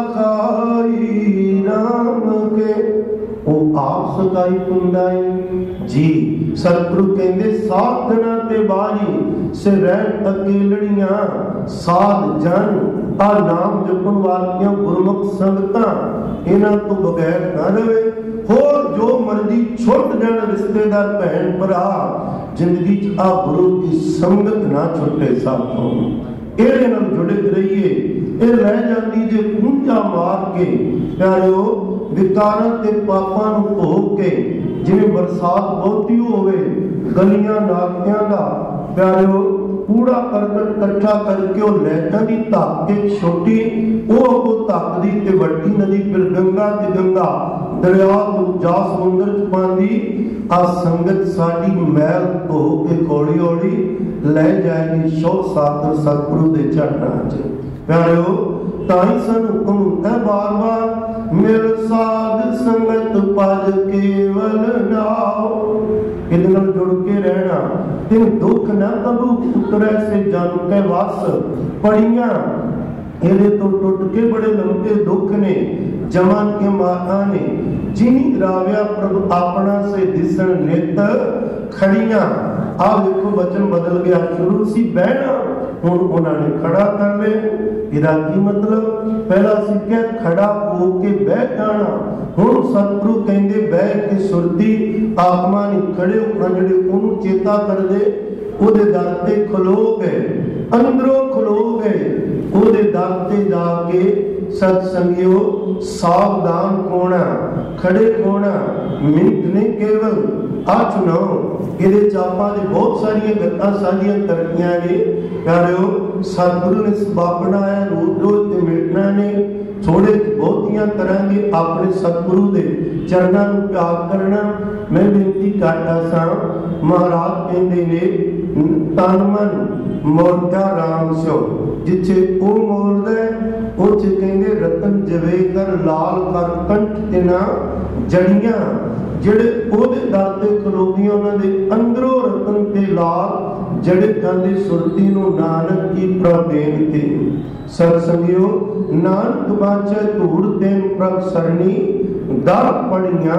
सखाई राम के ਉਹ ਆਪ ਸਕਾਈ ਪੁੰਦਾਈ ਜੀ। ਸਤਿਗੁਰੂ ਕਹਿੰਦੇ ਸਾਧਨਾ ਤੇ ਬਾਣੀ ਸੇ ਰਹਿ ਅਕੇਲੜੀਆਂ ਸਾਧ ਜਨ ਆ ਨਾਮ ਜਪਣ ਵਾਲੀਆਂ ਗੁਰਮੁਖ ਸੰਗਤਾਂ ਇਹਨਾਂ ਤੋਂ ਬਗੈਰ ਨਾ ਰਵੇ। ਹੋਰ ਜੋ ਮਰਜ਼ੀ ਛੁੱਟ ਜਾਣ ਰਿਸ਼ਤੇਦਾਰ ਭੈਣ ਭਰਾ, ਜ਼ਿੰਦਗੀ ਚ ਆ ਗੁਰੂ ਦੀ ਸੰਗਤ ਨਾ ਛੁੱਟੇ ਸਾਥੋਂ। ਇਹਦੇ ਨਾਲ ਜੁੜੇ ਰਹੀਏ। ਇਹ ਲੈ ਜਾਂਦੀ ਜੇ ਕੂੰਜਾ ਮਾਰ ਕੇ ਪਿਆਰਿਓ ਵਿਕਾਰਾਂ ਤੇ ਪਾਪਾਂ ਨੂੰ ਧੋ ਕੇ, ਜਿਵੇਂ ਬਰਸਾਤ ਬਹੁਤੀ ਹੋਵੇ ਗਲੀਆਂ ਨਾਲਿਆਂ ਦਾ ਪਿਆਰਿਓ ਕੂੜਾ ਕਰਕਟ ਇਕੱਠਾ ਕਰਕੇ ਉਹ ਲੈਟਾਂ ਦੀ ਧੱਕ ਕੇ ਛੋਟੀ ਉਹ ਉਹ ਧੱਕਦੀ ਤੇ ਵੱਡੀ ਨਦੀ ਫਿਰ ਗੰਗਾ ਤੇ ਗੰਗਾ ਦਰਿਆ ਤੋਂ ਜਾ ਸਮੁੰਦਰ ਚ ਪਾਉਂਦੀ। ਆ ਸੰਗਤ ਸਾਡੀ ਮੈਲ ਧੋ ਕੇ ਹੌਲੀ ਹੌਲੀ ਲੈ ਜਾਏਗੀ ਸ਼ੋਭ ਸਾਗਰ ਸਤਿਗੁਰੂ ਦੇ ਚਰਨਾਂ ਚ। ਪਿਆਰਿਓ ਤਾਂ ਹੀ ਸਾਨੂੰ ਹੁਕਮ ਹੁੰਦਾ ਬਾਰ ਬਾਰ ਮਿਲ ਸਾਧ ਸੰਗਤ ਭਜ ਕੇਵਲ ਨਾਉ। ਇਹਦੇ ਨਾਲ ਜੁੜ ਕੇ ਰਹਿਣਾ। ਤਿਨ ਦੁੱਖ ਨਾ ਤਬੂ ਉਤਰੈ ਸੇ ਜਨ ਕੈ ਵਸ। ਪੜੀਆਂ ਇਹਦੇ ਤੋਂ ਟੁੱਟ ਕੇ ਬੜੇ ਲੰਬੇ ਦੁੱਖ ਨੇ ਜਮਾਂ ਕੇ ਮਾਤਾ ਨੇ। ਜਿਨੀ ਰਾਵਿਆ ਪ੍ਰਭ ਆਪਣਾ ਸੇ ਦਿਸਣ ਨਿਤ ਖੜੀਆਂ। ਆ ਵੇਖੋ ਬਚਨ ਬਦਲ ਗਿਆ। ਸ਼ੁਰੂ ਸੀ ਬਹਿਣਾ, ਹੁਣ ਉਹਨਾਂ ਨੇ ਖੜਾ ਕਰ ਲਿਆ। ਇਹਦਾ ਕੀ ਮਤਲਬ? ਪਹਿਲਾਂ ਸਿੱਖਿਆ ਖੜਾ ਹੋ ਕੇ ਬਹਿ ਜਾਣਾ, ਹੁਣ ਸਤਿਗੁਰੂ ਕਹਿੰਦੇ ਬਹਿ ਕੇ ਸੁਰਤੀ ਆਤਮਾ ਨੇ ਖੜੇ ਹੋਣਾ। ਜਿਹੜੇ ਉਹਨੂੰ ਚੇਤਾ ਕਰਦੇ ਉਹਦੇ ਦਰ ਤੇ ਖਲੋ ਗਏ, ਅੰਦਰੋਂ ਖਲੋ ਗਏ ਉਹਦੇ ਦਰ ਤੇ ਜਾ ਕੇ। ਸਤ ਸੰਗਿਓ ਸਾਵਧਾਨ ਹੋਣਾ, ਖੜੇ ਹੋਣਾ, ਮਿੰਟ ਨਹੀਂ ਕੇਵਲ ਆ ਚੁਣਾਓ। ਇਹਦੇ ਚਾਪਾਂ ਦੇ ਬਹੁਤ ਸਾਰੀਆਂ ਗੱਲਾਂ ਸਾਡੀਆਂ ਤਰਕੀਆਂ ਨੇ ਪਿਆਰਿਓ। ਸਤਿਗੁਰੂ ਨੇ ਸਬੱਬ ਬਣਾਇਆ ਰੋਜ਼ ਰੋਜ਼ ਤੇ ਮਿਟਣਾ ਨੇ। ਥੋੜੇ ਬਹੁਤੀਆਂ ਕਰਾਂਗੇ ਆਪਣੇ ਸਤਿਗੁਰੂ ਦੇ ਚਰਨਾਂ ਨੂੰ ਪਿਆਰ ਕਰਨਾ। ਮੈਂ ਬੇਨਤੀ ਕਰਦਾ ਸਾਂ, ਮਹਾਰਾਜ ਕਹਿੰਦੇ ਨੇ ਤਨ ਮਨ ਮੋਰਦਾ ਰਾਮ ਸਿਓ। ਜਿੱਥੇ ਉਹ ਮੋਰਦਾ ਉੱਥੇ ਕਹਿੰਦੇ ਰਤਨ ਜਵੇ ਕਰ ਲਾਲ ਕਰ ਕੰਠ ਤੇ ਨਾ ਜੜੀਆਂ। ਜਿਹੜੇ ਉਹਦੇ ਦਰ ਤੇ ਖਲੋਗੀਆਂ ਉਹਨਾਂ ਦੇ ਅੰਦਰੋਂ ਰਤਨ ਤੇ ਲਾਲ ਜੜੇ ਜਾਂਦੇ ਸੁਰਤੀ ਨੂੰ ਨਾਨਕ ਕੀ ਪ੍ਰਭੇਨ ਤੇ। ਸਤ ਸੰਗਿਓ ਨਾਨਕ ਬਾਚੈ ਧੂੜ ਤੈਨ ਪ੍ਰਭ ਸਰਣੀ ਦਰ ਪੜੀਆਂ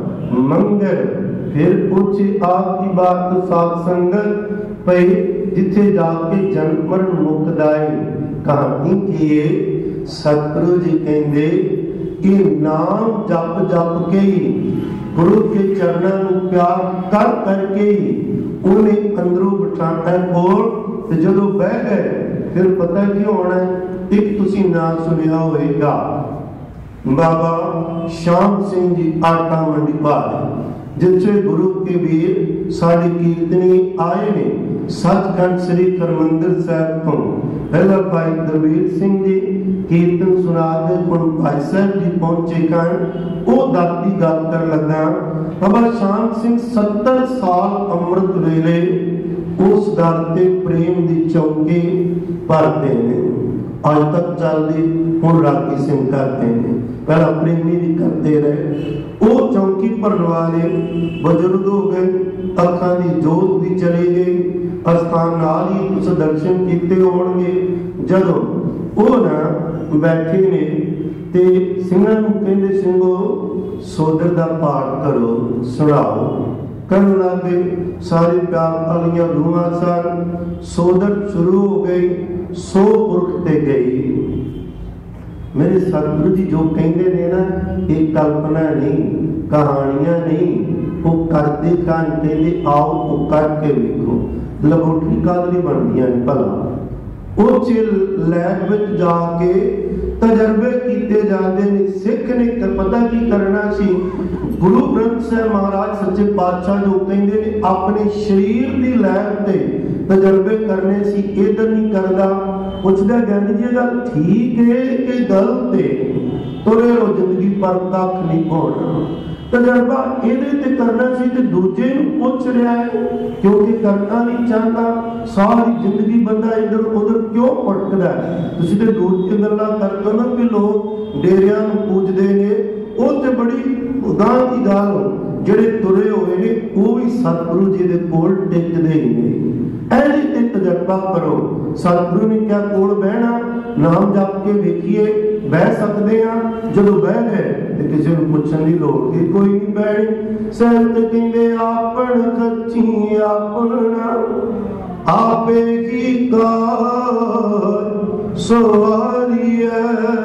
ਮੰਗਲ। ਫਿਰ ਉੱਚੀ ਆਪ ਦੀ ਬਾਤ ਸਾਧ ਸੰਗਤ ਪਈ ਜਿੱਥੇ ਜਾ ਕੇ ਜਨਮ ਮਰਨ ਮੁਕਦਾ ਏ। ਕਹਾਣੀ ਕੀ ਏ? ਸਤਿਗੁਰੂ ਜੀ ਕਹਿੰਦੇ ਇਹ ਨਾਮ ਜਪ ਜਪ ਕੇ ਹੀ ਗੁਰੂ ਕੇ ਚਰਨਾਂ ਨੂੰ ਪਿਆਰ ਕਰ ਕਰਕੇ ਹੀ ਉਹਨੇ ਅੰਦਰੋਂ ਬਿਠਾਣਾ ਕੋਲ। ਤੇ ਜਦੋਂ ਬਹਿ ਗਏ ਫਿਰ ਪਤਾ ਕੀ ਹੋਣਾ? ਇੱਕ ਤੁਸੀਂ ਨਾਂ ਸੁਣਿਆ ਹੋਵੇਗਾ, ਬਾਬਾ ਸ਼ਾਮ ਸਿੰਘ ਜੀ ਆਟਾ ਮੰਡੀ ਭਾਲ, ਜਿੱਥੇ ਗੁਰੂ ਕੇ ਵੀਰ ਸਾਡੇ ਕੀਰਤਨੀ ਆਏ ਨੇ ਸੱਚਖੰਡ ਸ੍ਰੀ ਹਰਿਮੰਦਰ ਸਾਹਿਬ ਤੋਂ। ਪਹਿਲਾਂ ਭਾਈ ਦਰਬੀਰ ਸਿੰਘ ਜੀ ਕੀਰਤਨ ਸੁਣਾ ਕੇ ਹੁਣ ਭਾਈ ਸਾਹਿਬ ਜੀ ਪਹੁੰਚੇ ਕਰਨ। ਉਹ ਦਰ ਦੀ ਗੱਲ ਕਰਨ ਲੱਗਾ। ਬਾਬਾ ਸ਼ਾਮ ਸਿੰਘ ਸੱਤਰ ਸਾਲ ਅੰਮ੍ਰਿਤ ਵੇਲੇ ਉਸ ਦਰ ਤੇ ਪ੍ਰੇਮ ਦੀ ਚੌਕੀ ਭਰਦੇ ਨੇ। ਅੱਜ ਤੱਕ ਚੱਲਦੀ, ਹੁਣ ਰਾਗੀ ਸਿੰਘ ਕਰਦੇ ਨੇ, ਪਹਿਲਾਂ ਪ੍ਰੇਮੀ ਵੀ ਕਰਦੇ ਰਹੇ। ਉਹ ਚੌਕੀ ਭਰਨ ਵਾਲੇ ਬਜ਼ੁਰਗ ਹੋ ਗਏ, ਅੱਖਾਂ ਦੀ ਜੋਤ ਵੀ ਚਲੀ ਗਈ। ਅਸਥਾਨ ਨਾਲ ਹੀ ਉਸ ਦਰਸ਼ਨ ਕੀਤੇ ਹੋਣਗੇ। ਜਦੋਂ ਉਹ ਨਾ ਬੈਠੇ ਨੇ ਤੇ ਸਿੰਘਾਂ ਨੂੰ ਕਹਿੰਦੇ ਸਿੰਘੋ ਸੋਦਰ ਦਾ ਪਾਠ ਕਰੋ, ਸੁਣਾਓ। ਕਰਨ ਲੱਗੇ। ਸਾਰੇ ਪਿਆਰ ਵਾਲੀਆਂ ਰੂਹਾਂ ਸਨ। ਸੋਦਰ ਸ਼ੁਰੂ ਹੋ ਗਈ। ਸੋ ਪੁਰਖ ਤੇ ਗਈ। मेरे सतगुरु जी जो कहते ने ना, ये कल्पना नहीं, कहानियां नहीं, वो करते कान कहते आओ वो करके देखो। लबोटरी कादली बनदियां ने भला उस लैब में जाके तजर्बे किए जाते हैं। सिख ने पता की करना सी, गुरु ग्रंथ साहिब महाराज सच्चे पातशाह जो कहते हैं अपने शरीर की लैब से तजर्बे करने सी, इधर नहीं करता। पुछदा ज्ञानी जी गल ठीक है कि गलत है? तुरे रो जिंदगी पर कख नहीं पाउणा, तजर्बा ਇਹਦੇ ਤੇ करना सी ते दूजे ਨੂੰ ਪੁੱਛ ਰਿਹਾ है क्योंकि करना नहीं चाहता। सारी जिंदगी बंदा इधर उधर क्यों भटकदा है? तुसीं ते दूजे गल्लां करदे ना कि लोग डेरियां ਨੂੰ पूजदे ने, ਉਹ ਤੇ बड़ी गां की गल ਜਿਹੜੇ ਤੁਰੇ ਹੋਏ ਨੇ ਉਹ ਵੀ ਸਤਿਗੁਰੂ ਜੀ ਦੇ ਕੋਲ ਟਿਕਦੇ ਹੀ ਨੇ। ਇਹਦੇ ਤੇ ਤਜਰਬਾ ਕਰੋ। ਸਤਿਗੁਰੂ ਨੇ ਕਿਹਾ ਕੋਲ ਬਹਿਣਾ, ਨਾਮ ਜਪ ਕੇ ਵੇਖੀਏ, ਬਹਿ ਸਕਦੇ ਆ। ਜਦੋਂ ਬਹਿ ਗਏ ਤੇ ਕਿਸੇ ਨੂੰ ਪੁੱਛਣ ਦੀ ਲੋੜ ਹੀ ਕੋਈ ਨਹੀਂ ਪੈਣੀ। ਸੰਤ ਕਹਿੰਦੇ ਆਪਣ ਕੱਚੀ ਆਪਣਾ ਆਪੇ ਕੀ ਕਾਰ ਸਵਾਰੀਐ।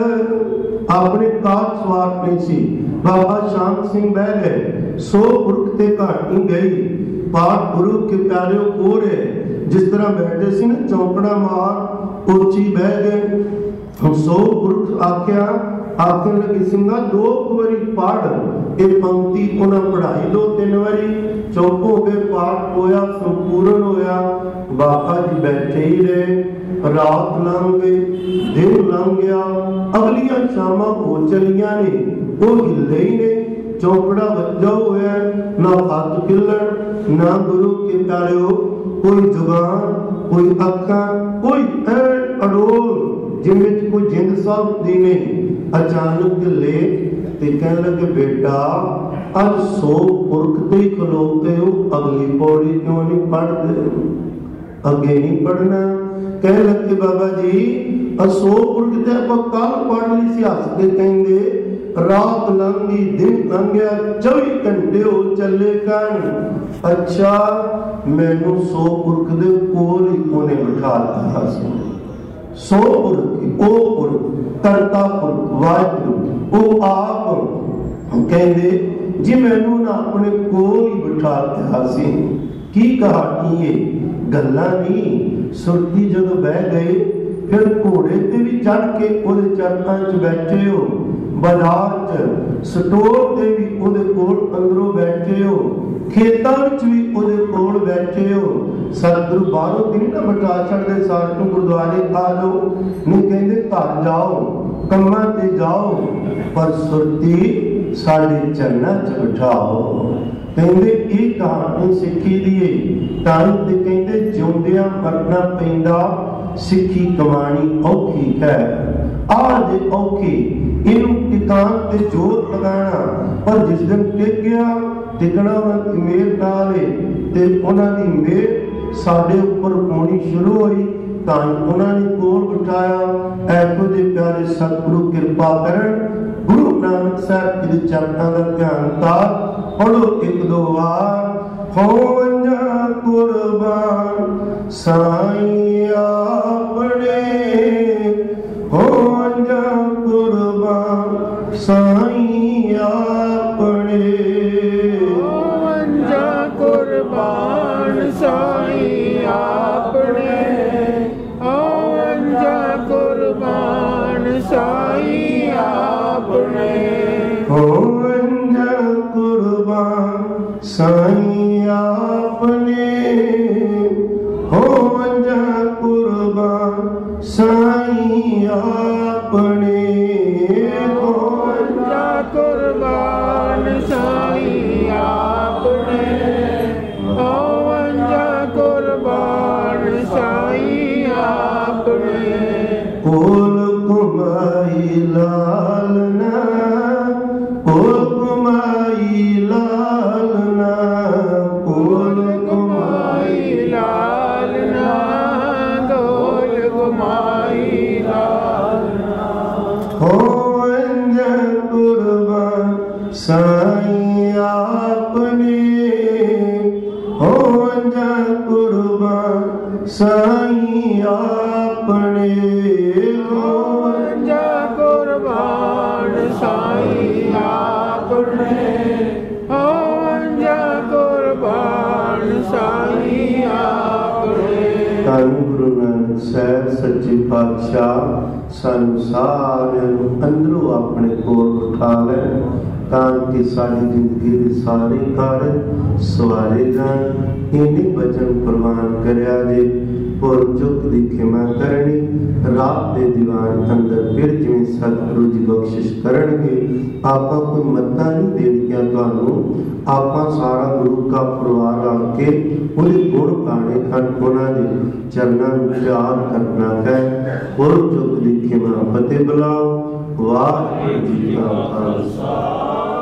ਆਪਣੇ ਕਾਰ ਸਵਾਰਨੇ ਸੀ। बाबा शांत सिंह बह गए, सो पुरख ते घाटी गई, पाठ गुरु के प्यारे हो रहे। जिस तरह बैठे सी ना चौंकड़ा मार उच्ची बह गए। हम सो पुरख आख्या आखन लगे सिंगा दो बारी पढ़, ये पंक्ति उन्हें पढ़ाई दो तीन बारी, चुप हो गए, पाठ होया संपूर्ण होया। बाबा जी बैठे ही रहे। रात लंघ गई, दिन लंघ गया, अगलियां शामां हो चलियां ने, वो हिले ही ने। चौकड़ा वज्जा हुआ, ना हाथ खिलन, ना गुरु के प्यारे हो कोई जुगान, कोई अखा, कोई ऐन अडोल जिनमें कोई जिंद सब दी नहीं। अचानक ले ते कहने लगे बेटा अब सो पुरख ते खलोते हो, अगली पौड़ी क्यों नहीं पढ़ते? अगे नहीं पढ़ना। कह लगे बाबा जी असो पुरख ते आप कल पढ़ ली सी। हस के कहेंगे रात लंघी दिन लंघिया चौबी घंटे हो चले कन। अच्छा मैनू सो पुरख दे कोल ही कोने बिठा दिया सी। सो पुरख ओ पुरख करता पुरख वाहिगुरू ओ आप कहंदे जी मैनू ना अपने कोल ही बिठा दिया सी। की कहानी है? गल्लां नहीं। सुरती जदों बह गए फिर घोड़े ते भी चढ़ के ओदे चरणां च बैठे हो, बाजार च स्टोर ते भी ओदे कोल अंदरों बैठे हो, खेतां विच भी ओदे कोल बैठे हो। सतगुरु बाहरों ते नहीं ना बिठा छड़दे सारे नूं गुरुद्वारे आ जाओ, नहीं कहंदे घर जाओ कम्मां ते जाओ, पर सुरती साडे चरणां च बिठाओ। कहंदे ये कहानी सिक्खी दी है। तां ते कहंदे जिउंदियां मरना पैंदा, सिक्खी कमानी औखी है। आज औखी इनू टिकाण ते जोर लगाना, पर जिस दिन टिक गया टिकना उन्हां दी मेहर नाल है ते उन्हां दी मेहर साडे उपर होनी शुरू हुई। तां उन्हां ने कोल बिठाया। ऐसो दे प्यारे सतगुरु कृपा करन। गुरु नानक साहब जी दे चरणां दा ध्यान तार पढ़ो एक दो बार। होवंजा कुर्बान साईं आपने, होवंजा कुर्बान साईं आपने, होवंजा कुर्बान साईं आपने, होवंजा कुर्बान साईं आपने, होवंजा कुर्बान साईं आपने, होवंजा कुर्बान साईं आपने, होवंजा कुर्बान साईं आपने, होवंजा कुर्बान साईं आपने। कोल कुमाई लालना, कोल कुमाई लालना, कोल कुमाई लालना, गोल कुमाई लालना, होवंजा कुर्बान साईं आपने, होवंजा कुर्बान साईं आपने, होवंजा कुर्बान ਧੰਨ ਗੁਰੂ ਨਾਨਕ ਸਾਹਿਬ ਸੱਚੇ ਪਾਤਸ਼ਾਹ ਸਾਨੂੰ ਸਾਰਿਆਂ ਨੂੰ ਅੰਦਰੋਂ ਆਪਣੇ ਕੋਲ ਉਠਾ ਲੈ ਤਾਂ ਕਿ ਸਾਡੀ ਜ਼ਿੰਦਗੀ ਦੇ ਸਾਰੇ ਕਾਰਜ ਸਵਾਰੇ ਜਾਣ। ਇਹਨੇ ਬਚਨ ਪ੍ਰਵਾਨ ਕਰਿਆ ਜੇ ਪੁਰ ਚੁੱਕ ਦੀ ਖਿਮਾ ਕਰਨੀ, ਰਾਤ ਦੇ ਦੀਵਾਨ ਅੰਦਰ ਫਿਰ ਜਿਵੇਂ ਸਤਿਗੁਰੂ ਜੀ ਬਖਸ਼ਿਸ਼ ਕਰਨਗੇ। ਆਪਾਂ ਕੋਈ ਮੱਤਾਂ ਨਹੀਂ ਦੇਣੀਆਂ ਤੁਹਾਨੂੰ, ਆਪਾਂ ਸਾਰਾ ਗੁਰੂ ਦਾ ਪਰਿਵਾਰ ਆ ਕੇ ਉਹਦੇ ਗੁਣ ਗਾਣੇ ਹਨ, ਉਹਨਾਂ ਦੇ ਚਰਨਾਂ ਨੂੰ ਪਿਆਰ ਕਰਨਾ ਹੈ। ਪੁਰ ਚੁੱਕ ਦੀ ਖਿਮਾ ਫਤਿਹ ਬੁਲਾਓ। ਵਾਹਿਗੁਰੂ ਜੀ ਕਾ ਖਾਲਸਾ।